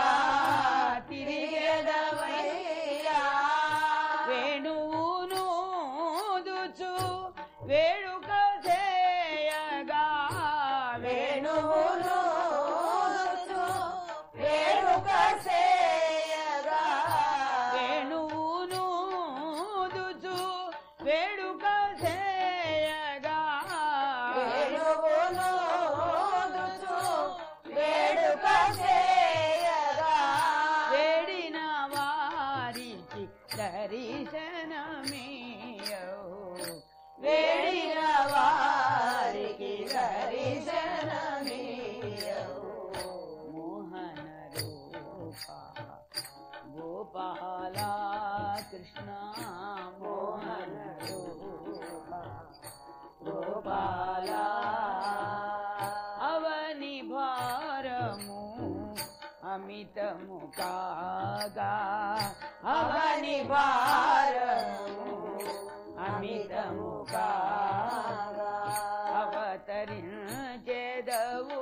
తిరిగెదవయ్యా వేణువును దుచు వేడుక చేయగా వేణువును దుచు వేడుక చేయగా వేణువును దుచు వేడుక చేయగా వేణువును దుచు వేడుక చేయగా వేడిన వారికి దర్శనమీయవు వేడిన వారికి దర్శనమీయవు మోహన రూప గోపాల కృష్ణ మోహన రూప గోపాల అవని భారము అమితము కాగా అవని భారము అమితము కాగా అవతరించెదవు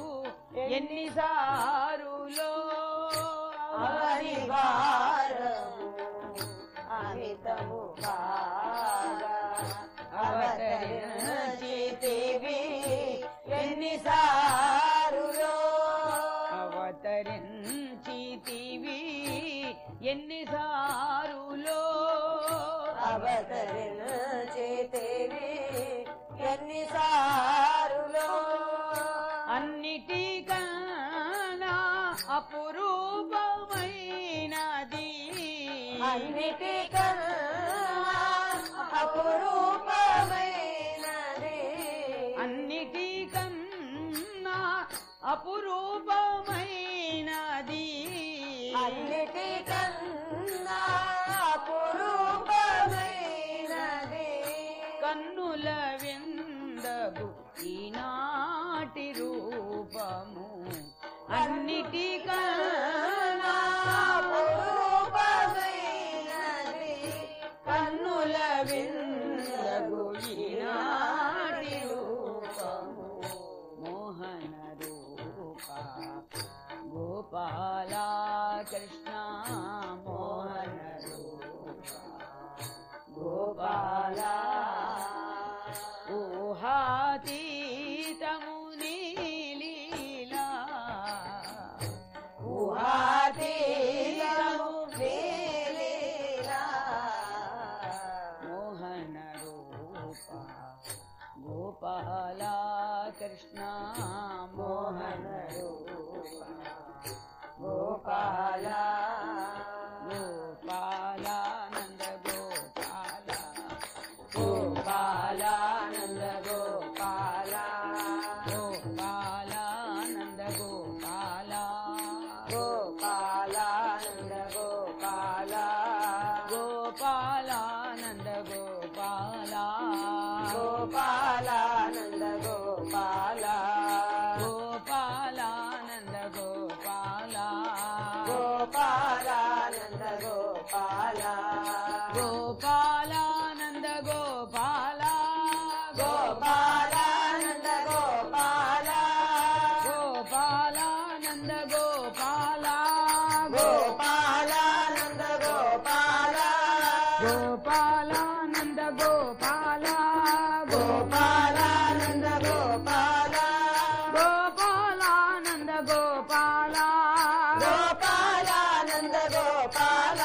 ఎన్నిసారులో అవని భారము అమితము కాగా అవతరించితివి ఎన్నిసారులో అవతరించితివి ఎన్నిసారులో అవతరించితివి ఎన్నిసారులో అన్నిటికన్నా అపురూపమైనది అన్నిటికన్నా అపురూపమైనది అన్నిటికన్నా అపురూపమైనది అన్నిటికన్నా అపురూపమైనది కన్నుల విందగు ఈనాటి రూపము అన్నిటికన్నా అపురూపమైనది కన్నుల విందగు ఈనాటి రూపము మోహన రూప గోపాల కృష్ణ మోహన రూప గోపాల ఊహాతీతము నీలీలా ఊహాతీతము నీలీలా మోహన రూప గోపాల కృష్ణ మోహన రూప గోపాల గోపాలానంద గోపాల గోపాలానంద గోపాల గోపాలానంద గోపాల గోపాలానంద గోపాల గోపాలానంద గోపాల గోపాలానంద గోపాల గోపాలానంద గోపాల గోపాలానంద గోపాల గోపాలానంద గోపాల గోపాలానంద గోపాల గోపాలానంద గోపాల గోపాలానంద గోపాల గోపాలానంద గోపాల గోపాలానంద గోపాల గోపాలానంద గోపాల గోపాలానంద గోపాల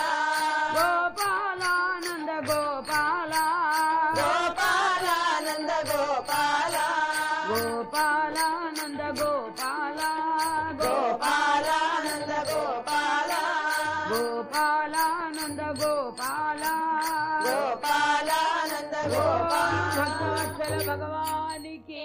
భగవానికి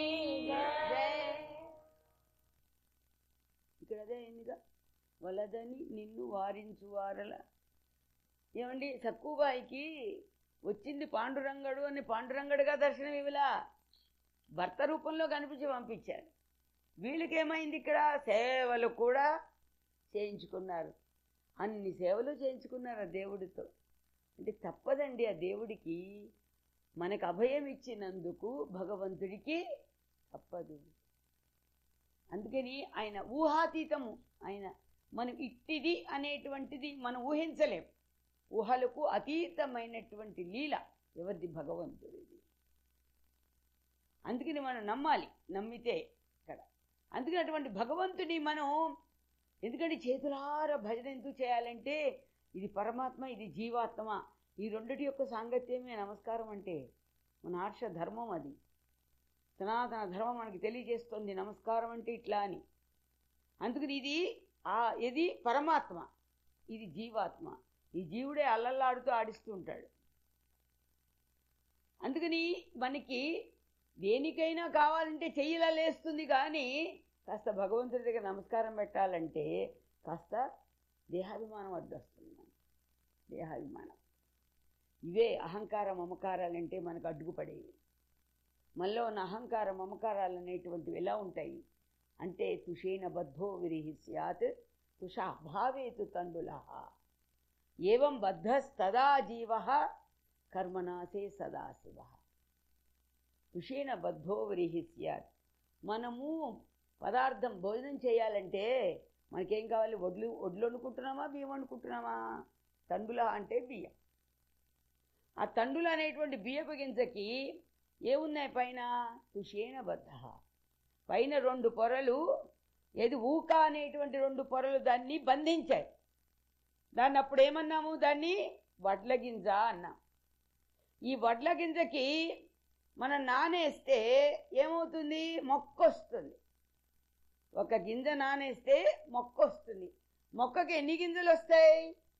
ఇక్కడ అదే అయిందిగా, వలదని నిన్ను వారించు వారల. ఏమండి, సక్కుబాయికి వచ్చింది పాండురంగడు అని పాండురంగడుగా దర్శనం ఇవ్వలా, భర్త రూపంలో కనిపించి పంపించారు. వీళ్ళకేమైంది, ఇక్కడ సేవలు కూడా చేయించుకున్నారు, అన్ని సేవలు చేయించుకున్నారు ఆ దేవుడితో. అంటే తప్పదండి, ఆ దేవుడికి మనకు అభయం ఇచ్చినందుకు భగవంతుడికి తప్పదు. అందుకని ఆయన ఊహాతీతము, ఆయన మనం ఇట్టిది అనేటువంటిది మనం ఊహించలేం. ఊహలకు అతీతమైనటువంటి లీల ఎవరిది, భగవంతుడిది. అందుకని మనం నమ్మాలి, నమ్మితే ఇక్కడ. అందుకని అటువంటి భగవంతుని మనం, ఎందుకంటే చేతులారా భజన ఎందుకు చేయాలంటే ఇది పరమాత్మ, ఇది జీవాత్మ, ఈ రెండిటి యొక్క సాంగత్యమే నమస్కారం అంటే. మన ఆర్ష ధర్మం అది, సనాతన ధర్మం మనకి తెలియజేస్తుంది నమస్కారం అంటే ఇట్లా అని. అందుకని ఇది పరమాత్మ, ఇది జీవాత్మ. ఈ జీవుడే అల్లల్లాడుతూ ఆడిస్తూ ఉంటాడు. అందుకని మనకి దేనికైనా కావాలంటే చెయ్యిలా లేస్తుంది, కానీ కాస్త భగవంతుడి దగ్గర నమస్కారం పెట్టాలంటే కాస్త దేహాభిమానం అడ్డొస్తుంది. దేహాభిమానం, ఇవే అహంకార మమకారాలంటే మనకు అడ్డుపడేవి. మనలో ఉన్న అహంకార మమకారాలు అనేటువంటివి ఎలా ఉంటాయి అంటే, తుషేణ బద్ధో విరిహి స్యాత్ తుషా అభావేతు తండులః ఏవం బద్ధస్తదా జీవః కర్మనాశే సదాశివః. తుషేణ బద్ధో విరిహి స్యాత్. మనము పదార్థం భోజనం చేయాలంటే మనకేం కావాలి, వడ్లు వండుకుంటున్నామా, బియ్యం వండుకుంటున్నామా? తండుల అంటే బియ్యం. ఆ తండులు అనేటువంటి బియ్యపు గింజకి ఏమున్నాయి పైన, తుషేణ బద్ధ, పైన 2 పొరలు, ఏది ఊక అనేటువంటి 2 పొరలు దాన్ని బంధించాయి. దాన్ని అప్పుడు ఏమన్నాము, దాన్ని వడ్ల గింజ అన్నాం. ఈ వడ్ల గింజకి మనం నానేస్తే ఏమవుతుంది, మొక్క వస్తుంది. ఒక గింజ నానేస్తే మొక్క వస్తుంది. మొక్కకి ఎన్ని గింజలు వస్తాయి,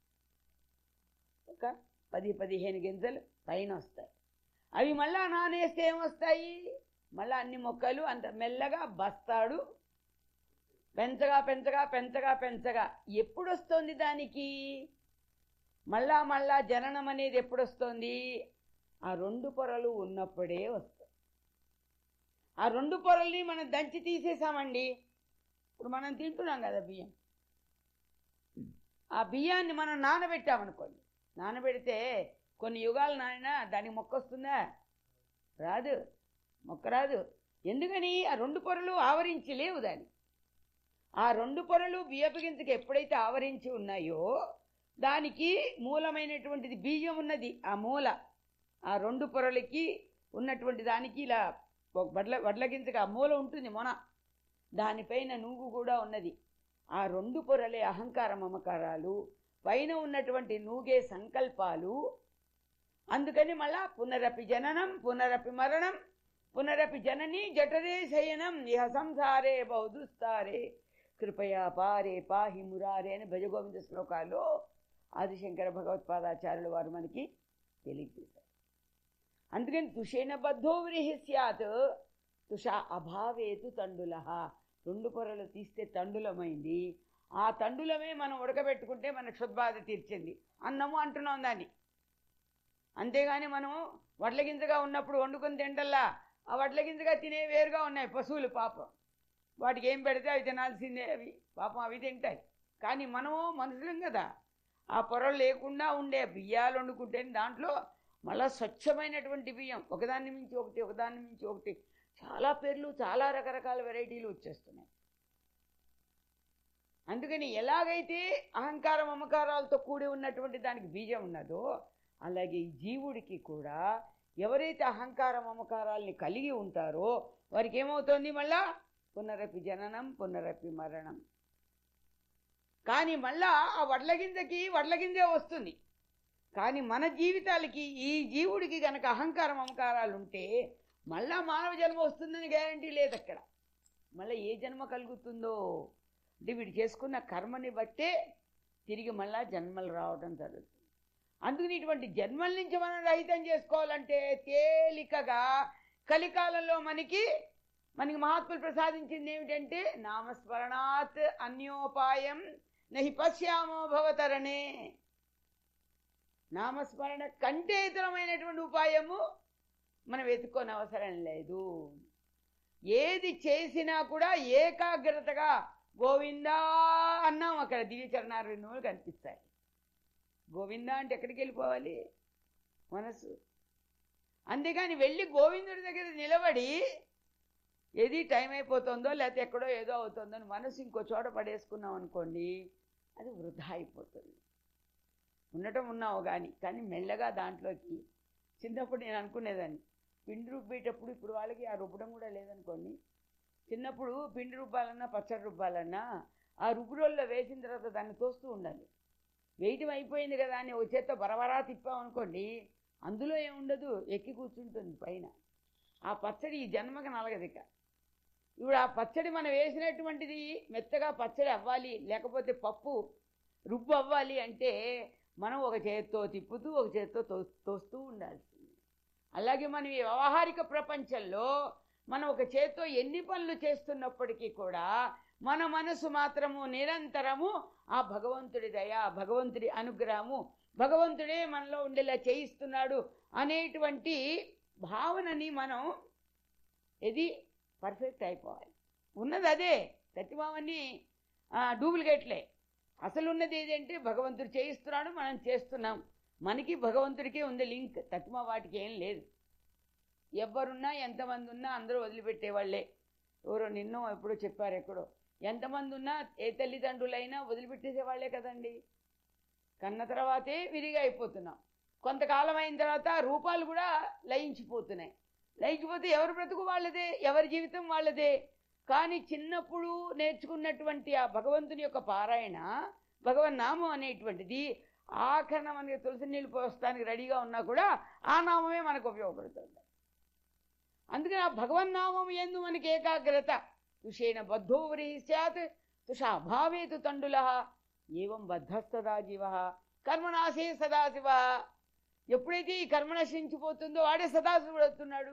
ఒక 10-15 గింజలు పైన వస్తాయి. అవి మళ్ళా నానేస్తే ఏమొస్తాయి, మళ్ళీ అన్ని మొక్కలు అంత మెల్లగా బస్తాడు, పెంచగా పెంచగా పెంచగా పెంచగా ఎప్పుడు వస్తుంది దానికి, మళ్ళా జననం అనేది ఎప్పుడు వస్తుంది, ఆ 2 పొరలు ఉన్నప్పుడే వస్తాయి. ఆ 2 పొరల్ని మనం దంచి తీసేసామండి. ఇప్పుడు మనం తింటున్నాం కదా బియ్యం, ఆ బియ్యాన్ని మనం నానబెట్టామనుకోండి, నానబెడితే కొన్ని యుగాలు నానినా దానికి మొక్క వస్తుందా, రాదు, మొక్క రాదు. ఎందుకని, ఆ 2 పొరలు ఆవరించి లేవు దాన్ని. ఆ 2 పొరలు బియ్యపు గింజకి ఎప్పుడైతే ఆవరించి ఉన్నాయో దానికి మూలమైనటువంటిది బియ్యం ఉన్నది. ఆ మూల, ఆ 2 పొరలకి ఉన్నటువంటి దానికి ఇలా వడ్ల గింజకి ఆ మూల ఉంటుంది, మొన, దానిపైన నూగు కూడా ఉన్నది. ఆ 2 పొరలే అహంకార మమకారాలు, పైన ఉన్నటువంటి నూగే సంకల్పాలు. అందుకని మళ్ళా పునరపి జననం పునరపి మరణం పునరపి జనని జఠరే శయనం ఇహ సంసారే బహుదుస్తారే కృపయా పారే పాహి మురారే అని భజగోవింద శ్లోకాల్లో ఆదిశంకర భగవత్పాదాచార్యులు వారు మనకి తెలియజేశారు. అందుకని తుషేణ బద్ధో వ్రీహి స్యాత్ తుషా అభావేతు తండులః. 2 పొరలు తీస్తే తండులమైంది. ఆ తండులమే మనం ఉడకబెట్టుకుంటే మన క్షుద్బాధ తీర్చింది. అన్నము అంటున్నాం దాన్ని. అంతేగాని మనం వడ్ల గింజగా ఉన్నప్పుడు వండుకొని తింటల్లా, ఆ వడ్ల గింజగా తినే వేరుగా ఉన్నాయి పశువులు. పాపం వాటికి ఏం పెడితే అవి తినాల్సిందే, అవి పాపం అవి తింటాయి. కానీ మనము మనుషులం కదా, ఆ పొరలు లేకుండా ఉండే బియ్యాలు వండుకుంటే దాంట్లో మళ్ళా స్వచ్ఛమైనటువంటి బియ్యం, ఒకదాన్ని మించి ఒకటి, ఒకదాన్ని మించి ఒకటి, చాలా పేర్లు, చాలా రకరకాల వెరైటీలు వచ్చేస్తున్నాయి. అందుకని ఎలాగైతే అహంకార మమకారాలతో కూడి ఉన్నటువంటి దానికి బీజం ఉన్నదో, అలాగే ఈ జీవుడికి కూడా ఎవరైతే అహంకార మమకారాల్ని కలిగి ఉంటారో వారికి ఏమవుతుంది, మళ్ళా పునరపి జననం పునరపి మరణం. కానీ మళ్ళా ఆ వడ్లగింజే వస్తుంది. కానీ మన జీవితాలకి, ఈ జీవుడికి కనుక అహంకార మమకారాలు ఉంటే మళ్ళా మానవ జన్మ వస్తుందని గ్యారంటీ లేదు అక్కడ. మళ్ళీ ఏ జన్మ కలుగుతుందో అంటే వీడు చేసుకున్న కర్మని బట్టే తిరిగి మళ్ళా జన్మలు రావడం జరుగుతుంది. అందుకని ఇటువంటి జన్మల నుంచి మనం రహితం చేసుకోవాలంటే తేలికగా కలికాలంలో మనకి మహాత్ములు ప్రసాదించింది ఏమిటంటే నామస్మరణాత్ అన్యోపాయం నహి పశ్యామో భవతరణే. నామస్మరణ కంటే ఇతరమైనటువంటి ఉపాయము మనం వెతుక్కోని అవసరం లేదు. ఏది చేసినా కూడా ఏకాగ్రతగా గోవిందా అన్నాం, అక్కడ దివ్య చరణారవిందములు కనిపిస్తాయి. గోవిందా అంటే ఎక్కడికి వెళ్ళిపోవాలి? మనసు. అంతేగాని వెళ్ళి గోవిందుడి దగ్గర నిలబడి ఏది టైం అయిపోతుందో లేకపోతే ఎక్కడో ఏదో అవుతుందో అని మనసు ఇంకో చోట పడేసుకున్నాం అనుకోండి, అది వృధా అయిపోతుంది. ఉన్నావు కానీ మెల్లగా దాంట్లోకి. చిన్నప్పుడు నేను అనుకునేదాన్ని పిండి రుబ్బేటప్పుడు, ఇప్పుడు వాళ్ళకి ఆ రుబ్బడం కూడా లేదనుకోండి, చిన్నప్పుడు పిండి రుబ్బాలన్నా పచ్చడి రుబ్బాలన్నా ఆ రుబ్బురోల్లో వేసిన తర్వాత దాన్ని తోస్తూ ఉండాలి. వేయటం అయిపోయింది కదా అని ఒక చేత్తో బరబరా తిప్పామనుకోండి, అందులో ఏముండదు, ఎక్కి కూర్చుంటుంది పైన. ఆ పచ్చడి ఈ జన్మకి నలగదిక. ఇప్పుడు ఆ పచ్చడి మనం వేసినటువంటిది మెత్తగా పచ్చడి అవ్వాలి, లేకపోతే పప్పు రుబ్బు అవ్వాలి అంటే మనం ఒక చేత్తో తిప్పుతూ ఒక చేత్తో తోస్తూ ఉండాల్సింది. అలాగే మనం ఈ వ్యవహారిక ప్రపంచంలో మనం ఒక చేత్తో ఎన్ని పనులు చేస్తున్నప్పటికీ కూడా మన మనసు మాత్రము నిరంతరము ఆ భగవంతుడి దయ, భగవంతుడి అనుగ్రహము, భగవంతుడే మనలో ఉండేలా చేయిస్తున్నాడు అనేటువంటి భావనని మనం ఇది పర్ఫెక్ట్ అయిపోవాలి. ఉన్నది అదే, ప్రతిభావని డూప్లికేట్లే. అసలు ఉన్నది ఏదంటే భగవంతుడు చేయిస్తున్నాడు, మనం చేస్తున్నాం. మనకి భగవంతుడికే ఉంది లింక్, తత్వ వాటికి ఏం లేదు. ఎవరున్నా ఎంతమంది ఉన్నా అందరూ వదిలిపెట్టేవాళ్లే. ఎవరో నిన్నో ఎప్పుడో చెప్పారు, ఎక్కడో ఎంతమంది ఉన్నా ఏ తల్లిదండ్రులైనా వదిలిపెట్టేసేవాళ్లే కదండి. కన్న తర్వాతే విరిగా అయిపోతున్నాం. కొంతకాలం అయిన తర్వాత రూపాలు కూడా లయించిపోతున్నాయి. లయించిపోతే ఎవరి బ్రతుకు వాళ్ళదే, ఎవరి జీవితం వాళ్ళదే. కానీ చిన్నప్పుడు నేర్చుకున్నటువంటి ఆ భగవంతుని యొక్క పారాయణ, భగవన్నామం అనేటువంటిది ఆఖరణ మనకి తులసి నీళ్ళు పోస్తానికి రెడీగా ఉన్నా కూడా ఆ నామమే మనకు ఉపయోగపడుతుంది. అందుకని ఆ భగవన్నామం ఎందు మనకి ఏకాగ్రత. తుషేణ బద్ధో వ్రీహి స్యాత్ తుషాభావేతు తండుల ఏవం బద్ధస్తదా జీవ కర్మనాశే సదాశివ. ఎప్పుడైతే ఈ కర్మ నశించిపోతుందో వాడే సదాశివుడు అవుతున్నాడు.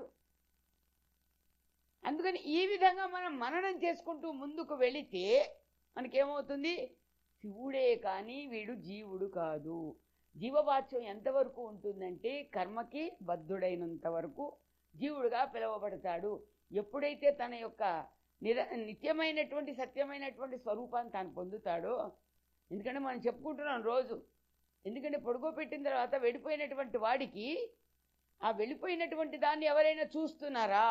అందుకని ఈ విధంగా మనం మననం చేసుకుంటూ ముందుకు వెళితే మనకేమవుతుంది? శివుడే కానీ వీడు జీవుడు కాదు. జీవవాచ్యం ఎంతవరకు ఉంటుందంటే కర్మకి బద్ధుడైనంత వరకు జీవుడుగా పిలువబడతాడు. ఎప్పుడైతే తన యొక్క నిత్యమైనటువంటి సత్యమైనటువంటి స్వరూపాన్ని తాను పొందుతాడో, ఎందుకంటే మనం చెప్పుకుంటున్నాం రోజు, ఎందుకంటే పడుకోబెట్టిన తర్వాత వెళ్ళిపోయినటువంటి వాడికి ఆ వెళ్ళిపోయినటువంటి దాన్ని ఎవరైనా చూస్తున్నారా?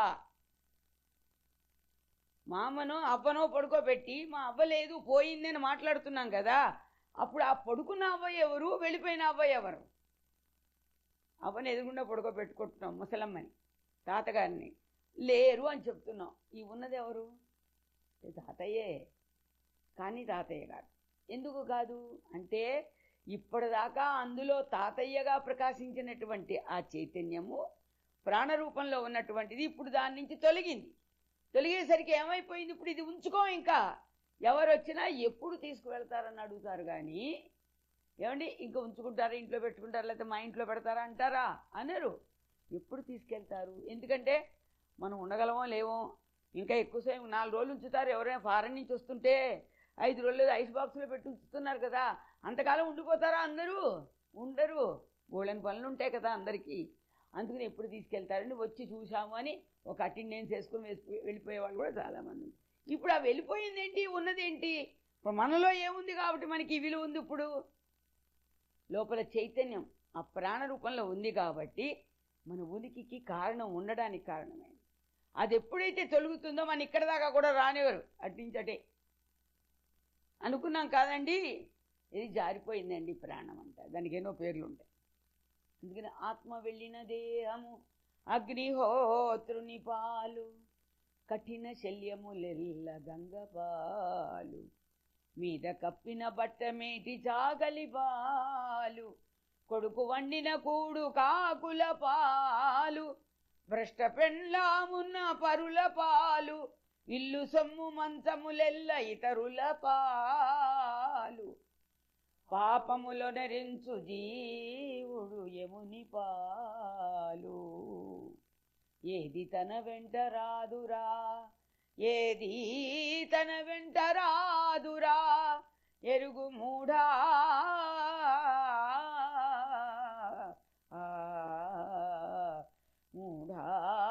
మా అమ్మనో అవ్వనో పడుకోబెట్టి మా అవ్వలేదు పోయిందని మాట్లాడుతున్నాం కదా, అప్పుడు ఆ పడుకున్న అవ్వ ఎవరు, వెళ్ళిపోయిన అవ్వ ఎవరు? అవ్వని ఎదురుగుండా పడుకోబెట్టుకుంటున్నాం, ముసలమ్మని, తాతగారిని లేరు అని చెప్తున్నాం. ఈ ఉన్నది ఎవరు? తాతయ్యే. కానీ తాతయ్య కాదు. ఎందుకు కాదు అంటే ఇప్పటిదాకా అందులో తాతయ్యగా ప్రకాశించినటువంటి ఆ చైతన్యము ప్రాణరూపంలో ఉన్నటువంటిది ఇప్పుడు దాని నుంచి తొలగింది. తొలగేసరికి ఏమైపోయింది? ఇప్పుడు ఇది ఉంచుకో, ఇంకా ఎవరు వచ్చినా ఎప్పుడు తీసుకువెళ్తారని అడుగుతారు. కానీ ఏమండి ఇంకా ఉంచుకుంటారా, ఇంట్లో పెట్టుకుంటారా, లేకపోతే మా ఇంట్లో పెడతారా అంటారా? అనరు. ఎప్పుడు తీసుకెళ్తారు? ఎందుకంటే మనం ఉండగలమో లేవో, ఇంకా ఎక్కువసేపు 4 రోజులు ఉంచుతారు. ఎవరైనా ఫారెన్ నుంచి వస్తుంటే 5 రోజులు ఐస్ బాక్స్లో పెట్టి ఉంచుతున్నారు కదా, అంతకాలం ఉండిపోతారా? అందరూ ఉండరు. బోళ్ళని పనులు ఉంటాయి కదా అందరికీ. అందుకని ఎప్పుడు తీసుకెళ్తారని వచ్చి చూసాము అని ఒక అటెండెన్స్ వేసుకుని వెళ్ళిపోయేవాళ్ళు కూడా చాలామంది. ఇప్పుడు ఆ వెళ్ళిపోయిందేంటి, ఉన్నదేంటి? ఇప్పుడు మనలో ఏముంది కాబట్టి మనకి విలువ ఉంది. ఇప్పుడు లోపల చైతన్యం ఆ ప్రాణ రూపంలో ఉంది కాబట్టి మన ఉనికికి కారణం ఉండడానికి కారణమైంది. అది ఎప్పుడైతే తొలుగుతుందో మన ఇక్కడ దాకా కూడా రానివ్వరు, అట్టించటే అనుకున్నాం కాదండి. ఇది జారిపోయిందండి ప్రాణం అంతా, దానికి ఎన్నో పేర్లు ఉంటాయి. అందుకని ఆత్మ వెళ్ళిన దేహము అగ్నిహోత్రుని పాలు, కఠిన శల్యములెల్ల గంగపాలు, మీద కప్పిన బట్టమేటి చాగలి పాలు, కొడుకు వండిన కూడు కాకుల పాలు, భ్రష్ట పెండ్లామున్న పరుల పాలు, ఇల్లు సొమ్ము మంచములెల్ల ఇతరుల పాలు, పాపములో నరించు జీవుడు యముని పాలు. ఏది తన వెంట రాదురా, ఏది తన వెంట రాదురా, ఎరుగు మూఢా మూఢా.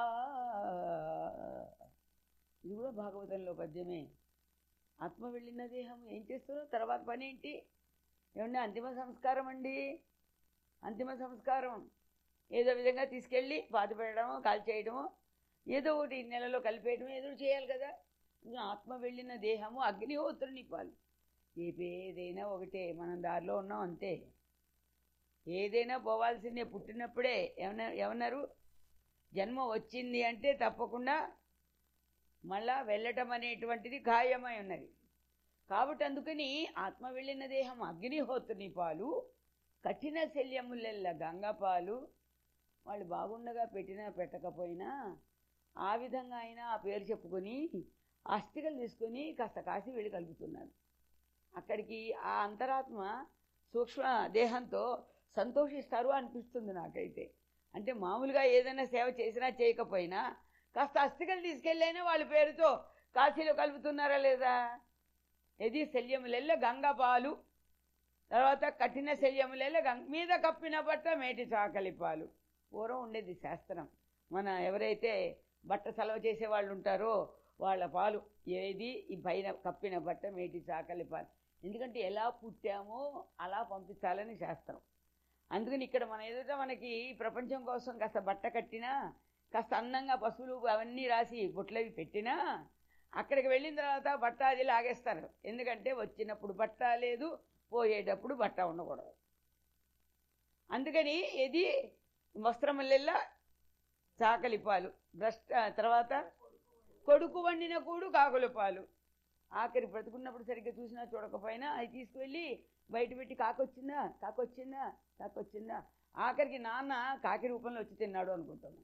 ఇది కూడా భాగవతంలో పద్యమే. ఆత్మ వెళ్ళిన దేహం ఏం చేస్తున్నావు, తర్వాత పని ఏంటి? ఏమంటే అంతిమ సంస్కారం అండి. అంతిమ సంస్కారం ఏదో విధంగా తీసుకెళ్ళి పాతి పెట్టడమో కాల్చేయడమో ఏదో ఒకటి నెలలో కలిపేయడమో ఏదో చేయాలి కదా. ఆత్మ వెళ్ళిన దేహము అగ్నిహోత్రుని పాలు. ఏదైనా ఒకటే, మనం దారిలో ఉన్నాం అంతే. ఏదైనా పోవాల్సిందే. పుట్టినప్పుడే ఏమన్నారు, జన్మ వచ్చింది అంటే తప్పకుండా మళ్ళా వెళ్ళటం అనేటువంటిది ఖాయమై ఉన్నది. కాబట్టి అందుకని ఆత్మ వెళ్ళిన దేహం అగ్నిహోత్రుని పాలు, కఠిన శల్యములెల్ల గంగపాలు. వాళ్ళు బాగుండగా పెట్టినా పెట్టకపోయినా ఆ విధంగా అయినా ఆ పేరు చెప్పుకొని అస్థికలు తీసుకొని కాస్త కాశీ వెళ్ళి కలుగుతున్నారు. అక్కడికి ఆ అంతరాత్మ సూక్ష్మ దేహంతో సంతోషిస్తారు అనిపిస్తుంది నాకైతే. అంటే మామూలుగా ఏదైనా సేవ చేసినా చేయకపోయినా కాస్త అస్థికలు తీసుకెళ్ళైనా వాళ్ళ పేరుతో కాశీలో కలుపుతున్నారా లేదా? ఇది శల్యములెల్ల గంగపాలు, తర్వాత కఠిన శల్యములెల్ల మీద కప్పిన బట్ట మేటి చాకలి పాలు. పూర్వం ఉండేది శాస్త్రం. మన ఎవరైతే బట్ట సెలవు చేసే వాళ్ళు ఉంటారో వాళ్ళ పాలు ఏది ఈ పైన కప్పిన బట్ట మేటి చాకలి పాలు. ఎందుకంటే ఎలా పుట్టామో అలా పంపించాలని శాస్త్రం. అందుకని ఇక్కడ మన ఎదుట మనకి ప్రపంచం కోసం కాస్త బట్ట కట్టినా, కాస్త అందంగా పశువులు అవన్నీ రాసి బొట్లవి పెట్టినా, అక్కడికి వెళ్ళిన తర్వాత బట్ట అది లాగేస్తారు. ఎందుకంటే వచ్చినప్పుడు బట్ట లేదు, పోయేటప్పుడు బట్ట ఉండకూడదు. అందుకని ఇది వస్త్రములెల్లా చాకలి పాలు, తర్వాత కొడుకు వండిన కూడు కాకుల పాలు. ఆఖరి బ్రతుకున్నప్పుడు సరిగ్గా చూసినా చూడకపోయినా అది తీసుకువెళ్ళి బయట పెట్టి కాకొచ్చిందా కాకొచ్చిందా కాకొచ్చిందా, ఆఖరికి నాన్న కాకి రూపంలో వచ్చి తిన్నాడు అనుకుంటున్నాను.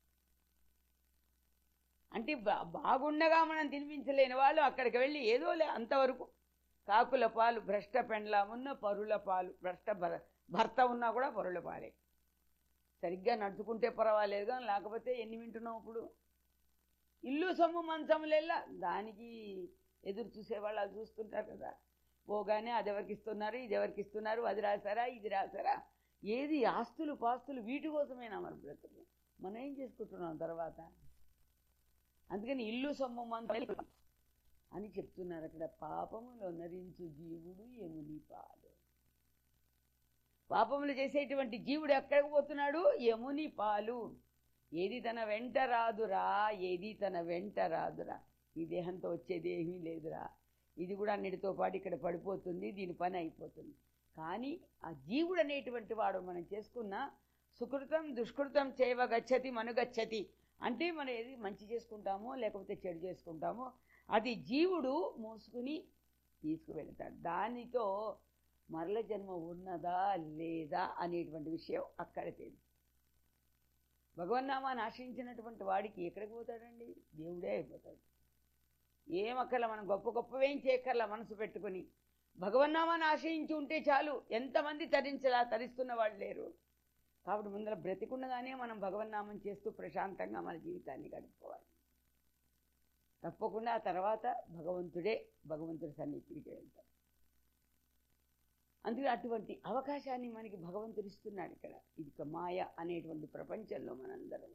అంటే బాగుండగా మనం తినిపించలేని వాళ్ళు అక్కడికి వెళ్ళి ఏదోలే అంతవరకు కాకుల పాలు, భ్రష్ట పెండ్లామున్న పరుల పాలు. భర్త ఉన్నా కూడా పరుల పాలే. సరిగ్గా నడుచుకుంటే పర్వాలేదు కానీ లేకపోతే ఎన్ని వింటున్నాం ఇప్పుడు. ఇల్లు సొమ్ము మంచములెల్లా దానికి ఎదురు చూసేవాళ్ళు అది చూస్తుంటారు కదా. పోగానే అది ఎవరికి ఇస్తున్నారు, ఇది ఎవరికి ఇస్తున్నారు, అది రాశారా ఇది రాశారా, ఏది ఆస్తులు పాస్తులు వీటి కోసమేనా మన బ్రతుకు. మనం ఏం చేసుకుంటున్నాం తర్వాత? అందుకని ఇల్లు సొమ్ము మంచం అని చెప్తున్నారు అక్కడ. పాపములు నరించు జీవుడు యముని పాలు. పాపములు చేసేటువంటి జీవుడు ఎక్కడికి పోతున్నాడు? యముని పాలు. ఏది తన వెంట రాదురా, ఏది తన వెంట రాదురా. ఈ దేహంతో వచ్చేది ఏమీ లేదురా, ఇది కూడా అన్నిటితో పాటు ఇక్కడ పడిపోతుంది, దీని పని అయిపోతుంది. కానీ ఆ జీవుడు అనేటువంటి వాడు మనం చేసుకున్న సుకృతం దుష్కృతం చేయవ గచ్చతి మనుగచ్చతి. అంటే మనం ఏది మంచి చేసుకుంటామో లేకపోతే చెడు చేసుకుంటామో అది జీవుడు మోసుకుని తీసుకువెళ్తాడు. దానితో మరల జన్మ ఉన్నదా లేదా అనేటువంటి విషయం అక్కడ తెలుసు. భగవన్నామాన్ని ఆశ్రయించినటువంటి వాడికి ఎక్కడికి పోతాడండి? దేవుడే అయిపోతాడు. ఏమక్కర్లా, మనం గొప్ప గొప్పవేం చేయక్కర్లా. మనసు పెట్టుకుని భగవన్నామాన్ని ఆశ్రయించి ఉంటే చాలు. ఎంతమంది తరిస్తున్న వాళ్ళు లేరు. కాబట్టి ముందర బ్రతికుండగానే మనం భగవన్నామం చేస్తూ ప్రశాంతంగా మన జీవితాన్ని గడుపుకోవాలి. తప్పకుండా ఆ తర్వాత భగవంతుడి సన్నిధికి వెళ్తాం. అందుకే అటువంటి అవకాశాన్ని మనకి భగవంతుడు ఇస్తున్నాడు ఇక్కడ. ఇది మాయ అనేటువంటి ప్రపంచంలో మనందరం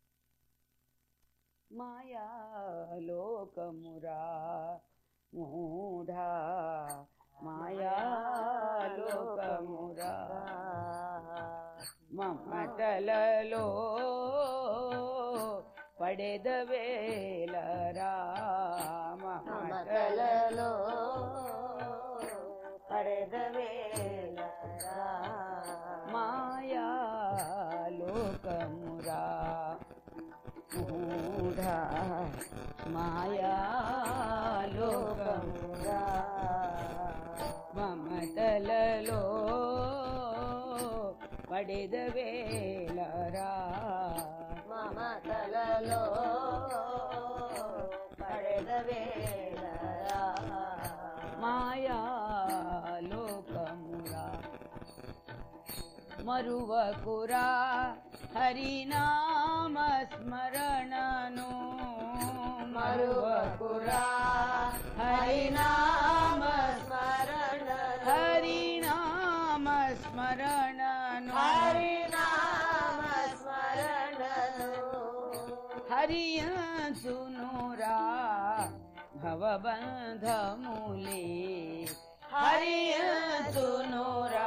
మాయా లోకమురా మూఢా, మాయా లోకమురా మమటలలో పడెదవేలరా, మమటలలో పడెదవేలరా, మాయా లోకమురా మూఢా, మాయా లోకమురా మమటలలో పడెదవేలరా, మమతలలో పడెదవేలరా, మాయా లోకమురా మరువకురా హరినామ స్మరణను మరువకురా హరినామ స్మరణ హరినామ స్మరణను హరినామ స్మరణను హరియంచునురా భవబంధములే హరియంచునురా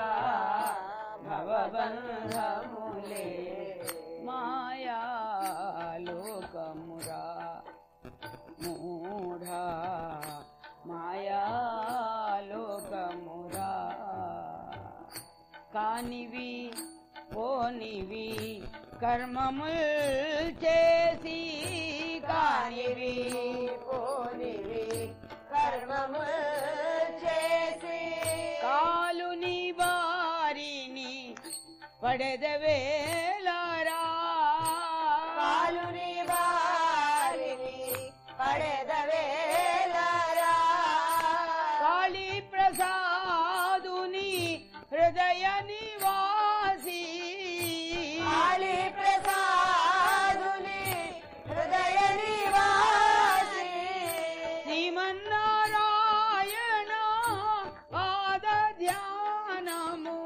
భవబంధములే మాయాలోకమురా మూఢా మాయాలోకమురా కానివి పోనివి కర్మముల్ చేసి కానివి పోనివి కర్మము చేసి కాలుని బారిని పడెదవేలారా కాలుని వారిని పడెదవేలరా కాళీ ప్రసాదుని హృదయ నివాసి కాళీ ప్రసాదుని హృదయ నివాసి శ్రీమన్నారాయణ పాద ధ్యానము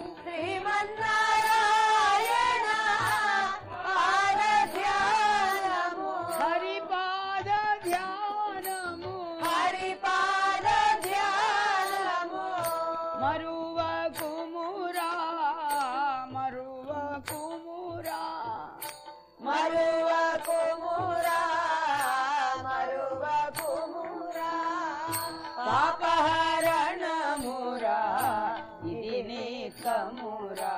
శ్రీమన్నారాయణ పాద ధ్యానము హరిపాద ధ్యానము హరిపాద ధ్యానము మరువ కుమురా మరువ కుమురా మరువ కుమురా మరువ కుమురా పాపహరణమురా ఇది నీకమురా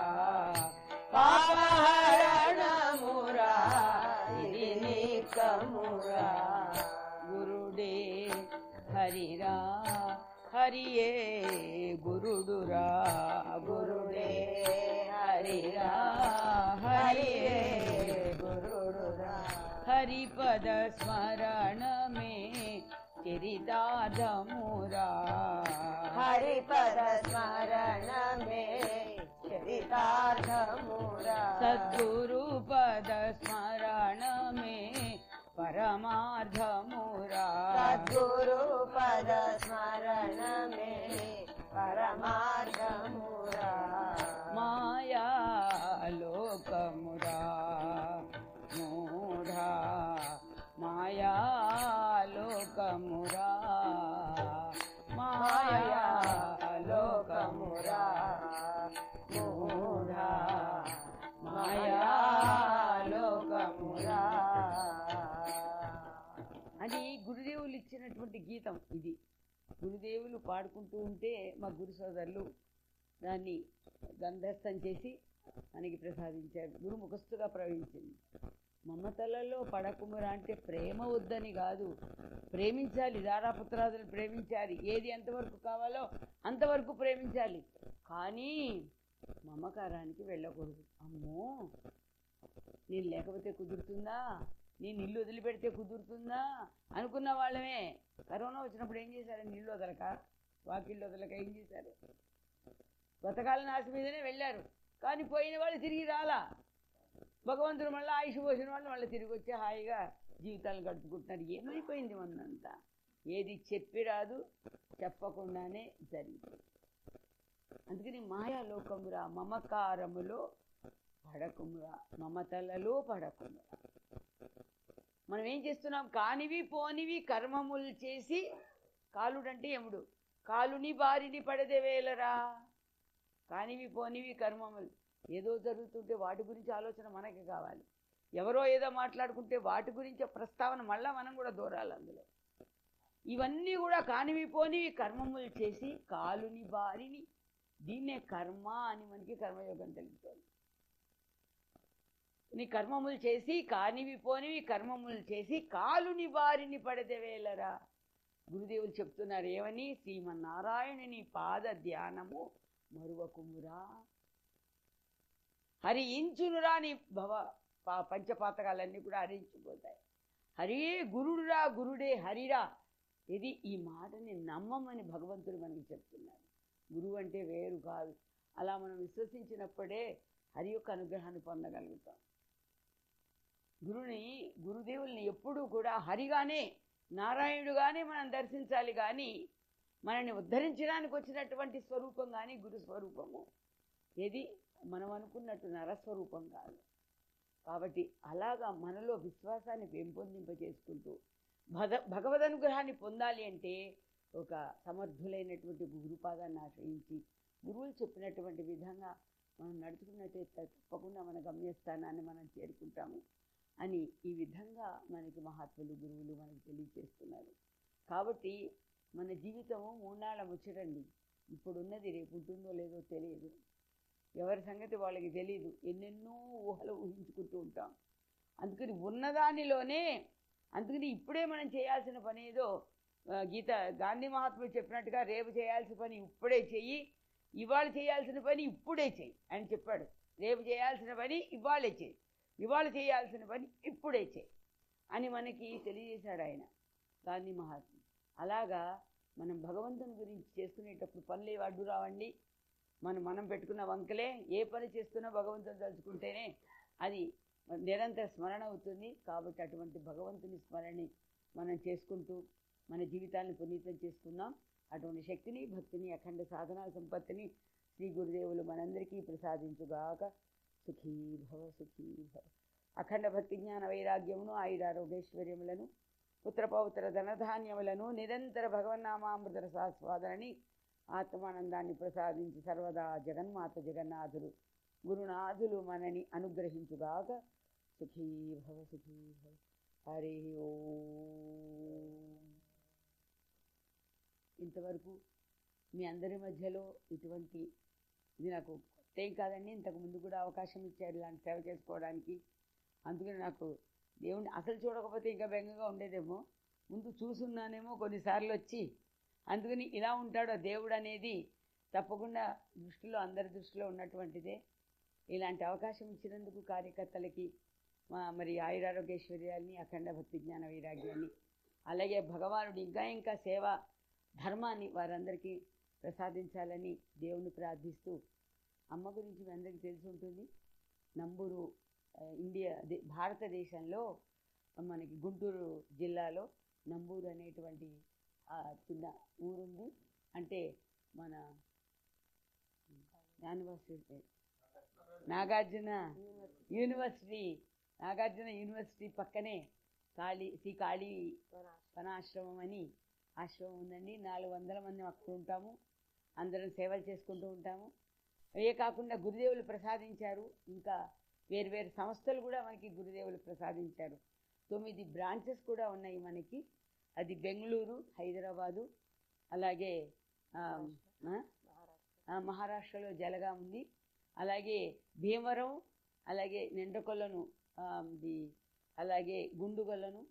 పాపహరణమురా ఇది నీకమురా గురుడే హరిరా హరియే గురుడురా గురుడే హరిరా హరియే గురుడురా హరిపద స్మరణమే చరితాధమురా హరిపద స్మరణమే చరితార్థమురా సద్గురు పద స్మరణమే పరమార్థమురా సద్గురు పద స్మరణమే పరమార్థమురా మాయా లోకమురా మూఢా మాయా లోకమురా మాయా లోకమురా మూఢా మాయా లోకమురా అది గురుదేవులు ఇచ్చినటువంటి గీతం. ఇది గురుదేవులు పాడుకుంటూ ఉంటే మా గురు సోదరులు దాన్ని గంధస్థం చేసి మనకి ప్రసాదించాడు. గురు ముఖస్థుగా ప్రవహించింది. మమతలలో పడకుమురా అంటే ప్రేమ వద్దని కాదు, ప్రేమించాలి, దారాపుత్రాదులు ప్రేమించాలి, ఏది ఎంతవరకు కావాలో అంతవరకు ప్రేమించాలి, కానీ మమకారానికి వెళ్ళకూడదు. అమ్మో నేను లేకపోతే కుదురుతుందా, నేను ఇల్లు వదిలిపెడితే కుదురుతుందా అనుకున్న వాళ్ళమే కరోనా వచ్చినప్పుడు ఏం చేశారు? ఇల్లు వదలక, వాకిళ్ళు వదలక ఏం చేశారు? బతకాలని ఆశ మీదనే వెళ్ళారు, కానీ పోయిన వాళ్ళు తిరిగి రాలా. భగవంతుడు మళ్ళీ ఆయుష్ పోసిన వాళ్ళు మళ్ళీ తిరిగి వచ్చి హాయిగా జీవితాలు గడుపుకుంటున్నారు. ఏమైపోయింది మనంతా? ఏది చెప్పి రాదు, చెప్పకుండానే జరిగింది. అందుకని మాయాలోకమురా, మమకారములో పడకుమురా, మమతలలో పడకుమురా. మనం ఏం చేస్తున్నాం? కానివి పోనివి కర్మములు చేసి, కాలుడంటే యముడు, కాలుని బారిని పడదేవేలరా. కానివి పోనివి కర్మములు, ఏదో జరుగుతుంటే వాటి గురించి ఆలోచన మనకి కావాలి. ఎవరో ఏదో మాట్లాడుకుంటే వాటి గురించి ప్రస్తావన మళ్ళీ మనం కూడా దూరాలి అందులో. ఇవన్నీ కూడా కానివి పోనివి కర్మములు చేసి కాలుని బారిని, దీన్నే కర్మ అని మనకి కర్మయోగం తెలుస్తుంది. నీ కర్మములు చేసి, కానివి పోనివి కర్మములు చేసి కాలుని బారిని పడదేవేలరా. గురుదేవులు చెప్తున్నారు ఏమని? శ్రీమన్నారాయణుని పాద ధ్యానము మరువకుమురా. హరి ఇంచునురా, నీ పంచపాతకాలన్నీ కూడా హరించిపోతాయి. హరియే గురుడురా, గురుడే హరిరా. ఇది ఈ మాటని నమ్మమని భగవంతుడు మనకి చెప్తున్నారు. గురువు అంటే వేరు కాదు. అలా మనం విశ్వసించినప్పుడే హరి యొక్క అనుగ్రహాన్ని పొందగలుగుతాం. గురుదేవుల్ని ఎప్పుడూ కూడా హరిగానే, నారాయణుడుగానే మనం దర్శించాలి. కానీ మనల్ని ఉద్ధరించడానికి వచ్చినటువంటి స్వరూపం కానీ గురు స్వరూపము ఏది మనం అనుకున్నట్టు నరస్వరూపం కాదు. కాబట్టి అలాగా మనలో విశ్వాసాన్ని పెంపొందింపచేసుకుంటూ భగవదనుగ్రహాన్ని పొందాలి అంటే ఒక సమర్థులైనటువంటి గురుపాదాన్ని ఆశ్రయించి గురువులు చెప్పినటువంటి విధంగా మనం నడుచుకున్నట్టయితే తప్పకుండా మన గమ్యస్థానాన్ని మనం చేరుకుంటాము అని ఈ విధంగా మనకి మహాత్ములు గురువులు మనకు తెలియచేస్తున్నారు. కాబట్టి మన జీవితము మూన్నాళ్ళ ముచ్చటండి. ఇప్పుడున్నది రేపు ఉంటుందో లేదో తెలియదు. ఎవరి సంగతి వాళ్ళకి తెలియదు. ఎన్నెన్నో ఊహలు ఊహించుకుంటూ ఉంటాం. అందుకని ఉన్నదానిలోనే ఇప్పుడే మనం చేయాల్సిన పని ఏదో గాంధీ మహాత్ముడు చెప్పినట్టుగా రేపు చేయాల్సిన పని ఇప్పుడే చెయ్యి, ఇవాళ చేయాల్సిన పని ఇప్పుడే చెయ్యి అని చెప్పాడు. రేపు చేయాల్సిన పని ఇవాళే చెయ్యి, ఇవాళ చేయాల్సిన పని ఇప్పుడే చెయ్యి అని మనకి తెలియజేశాడు ఆయన గాంధీ మహాత్ముడు. అలాగా మనం భగవంతుని గురించి చేసుకునేటప్పుడు పనులు అడ్డు రావండి. మనం పెట్టుకున్న వంకలే ఏ పని చేస్తున్నా భగవంతుని తలుచుకుంటేనే అది నిరంతర స్మరణ అవుతుంది. కాబట్టి అటువంటి భగవంతుని స్మరణని మనం చేసుకుంటూ మన జీవితాన్ని పునీతం చేసుకుందాం. అటువంటి శక్తిని, భక్తిని, అఖండ సాధనా సంపత్తిని శ్రీ గురుదేవులు మనందరికీ ప్రసాదించుగాక. సుఖీ భవ, సుఖీ భవ. అఖండ భక్తి జ్ఞాన వైరాగ్యమును, ఆయురారోగ్యైశ్వర్యములను, పుత్రపౌత్ర ధనధాన్యములను, నిరంతర భగవన్నామామృత రసాస్వాదనని, ఆత్మానందాన్ని ప్రసాదించి సర్వదా జగన్మాత జగన్నాథులు గురునాథులు మనని అనుగ్రహించుగాక. సుఖీ భవ, సుఖీ భవ. హరి ఓం. ఇంతవరకు మీ అందరి మధ్యలో ఇది నాకు కొత్తేం కాదండి. ఇంతకు ముందు కూడా అవకాశం ఇచ్చారు ఇలాంటి సేవ చేసుకోవడానికి. అందుకని నాకు దేవుణ్ణి అసలు చూడకపోతే ఇంకా బెంగగా ఉండేదేమో, ముందు చూసున్నానేమో కొన్నిసార్లు వచ్చి. అందుకని ఇలా ఉంటాడో దేవుడు అనేది తప్పకుండా అందరి దృష్టిలో ఉన్నటువంటిదే. ఇలాంటి అవకాశం ఇచ్చినందుకు కార్యకర్తలకి మరి ఆయురారోగ్యైశ్వర్యాన్ని, అఖండ భక్తి జ్ఞాన వైరాగ్యాన్ని, అలాగే భగవానుడు ఇంకా సేవా ధర్మాన్ని వారందరికీ ప్రసాదించాలని దేవుని ప్రార్థిస్తూ, అమ్మ గురించి మీ అందరికీ తెలిసి ఉంటుంది. నంబూరు భారతదేశంలో మనకి గుంటూరు జిల్లాలో నంబూరు అనేటువంటి చిన్న ఊరుంది. అంటే మన నాగార్జున యూనివర్సిటీ పక్కనే శ్రీ కాళీ వనాశ్రమం అని ఆశ్రమం ఉందండి. 400 మంది అక్కడ ఉంటాము. అందరం సేవలు చేసుకుంటూ ఉంటాము. అవే కాకుండా గురుదేవులు ప్రసాదించారు. ఇంకా వేరు సంస్థలు కూడా మనకి గురుదేవులు ప్రసాదించారు. 9 బ్రాంచెస్ కూడా ఉన్నాయి మనకి. అది బెంగళూరు, హైదరాబాదు, అలాగే మహారాష్ట్రలో జలగా ఉంది, అలాగే భీమవరం, అలాగే నిండకొల్లను, అలాగే గుండుగొల్లను,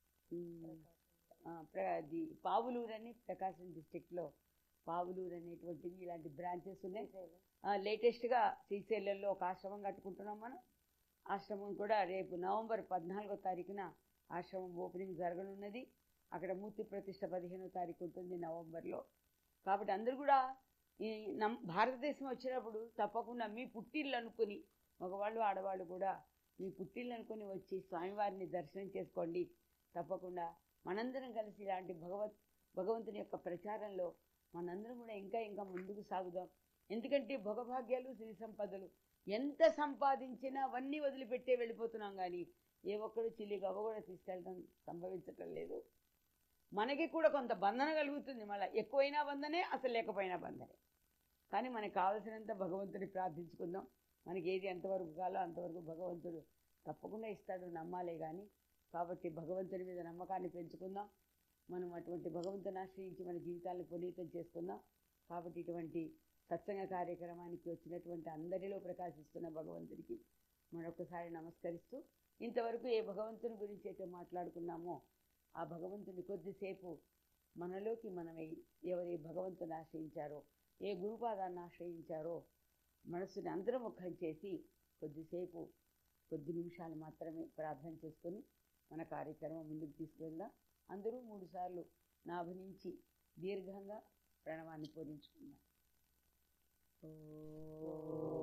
పావులూరు అని ప్రకాశం డిస్టిక్లో పావులూరు అనేటువంటివి ఇలాంటి బ్రాంచెస్ ఉన్నాయి. లేటెస్ట్గా శ్రీశైలంలో ఒక ఆశ్రమం కట్టుకుంటున్నాం మనం. ఆశ్రమం కూడా రేపు నవంబర్ 14వ తారీఖున ఆశ్రమం ఓపెనింగ్ జరగనున్నది. అక్కడ మూర్తి ప్రతిష్ట 15వ తారీఖు ఉంటుంది నవంబర్లో. కాబట్టి అందరూ కూడా ఈ భారతదేశం వచ్చినప్పుడు తప్పకుండా మీ పుట్టిళ్ళు అనుకుని, మగవాళ్ళు ఆడవాళ్ళు కూడా మీ పుట్టిళ్ళు అనుకుని వచ్చి స్వామివారిని దర్శనం చేసుకోండి. తప్పకుండా మనందరం కలిసి ఇలాంటి భగవంతుని యొక్క ప్రచారంలో మనందరం కూడా ఇంకా ముందుకు సాగుదాం. ఎందుకంటే భోగభాగ్యాలు, సిరి సంపదలు ఎంత సంపాదించినా అవన్నీ వదిలిపెట్టే వెళ్ళిపోతున్నాం. కానీ ఏ ఒక్కడు చిల్లి గవ్వ కూడా తీసుకెళ్ళడం సంభవించటం లేదు. మనకి కూడా కొంత బంధన కలుగుతుంది. మళ్ళీ ఎక్కువైనా బంధనే, అసలు లేకపోయినా బంధనే. కానీ మనకు కావలసినంత భగవంతుని ప్రార్థించుకుందాం. మనకి ఏది ఎంతవరకు కాలో అంతవరకు భగవంతుడు తప్పకుండా ఇస్తాడు, నమ్మాలే కానీ. కాబట్టి భగవంతుని మీద నమ్మకాన్ని పెంచుకుందాం. మనం అటువంటి భగవంతుని ఆశ్రయించి మన జీవితాలను పునీతం చేసుకుందాం. కాబట్టి ఇటువంటి సత్సంగ కార్యక్రమానికి వచ్చినటువంటి అందరిలో ప్రకాశిస్తున్న భగవంతుడికి మరొకసారి నమస్కరిస్తూ, ఇంతవరకు ఏ భగవంతుని గురించి అయితే మాట్లాడుకున్నామో ఆ భగవంతుని కొద్దిసేపు మనలోకి మనమై ఎవరి భగవంతుని ఆశ్రయించారో, ఏ గురుపాదాన్ని ఆశ్రయించారో మనసుని అంతర్ముఖం చేసి కొద్ది నిమిషాలు మాత్రమే ప్రార్థన చేసుకొని మన కార్యక్రమం ముందుకు తీసుకెళ్దాం. అందరూ 3 సార్లు నాభి నుంచి దీర్ఘంగా ప్రణవాన్ని పూరించుకుందాం. ఓ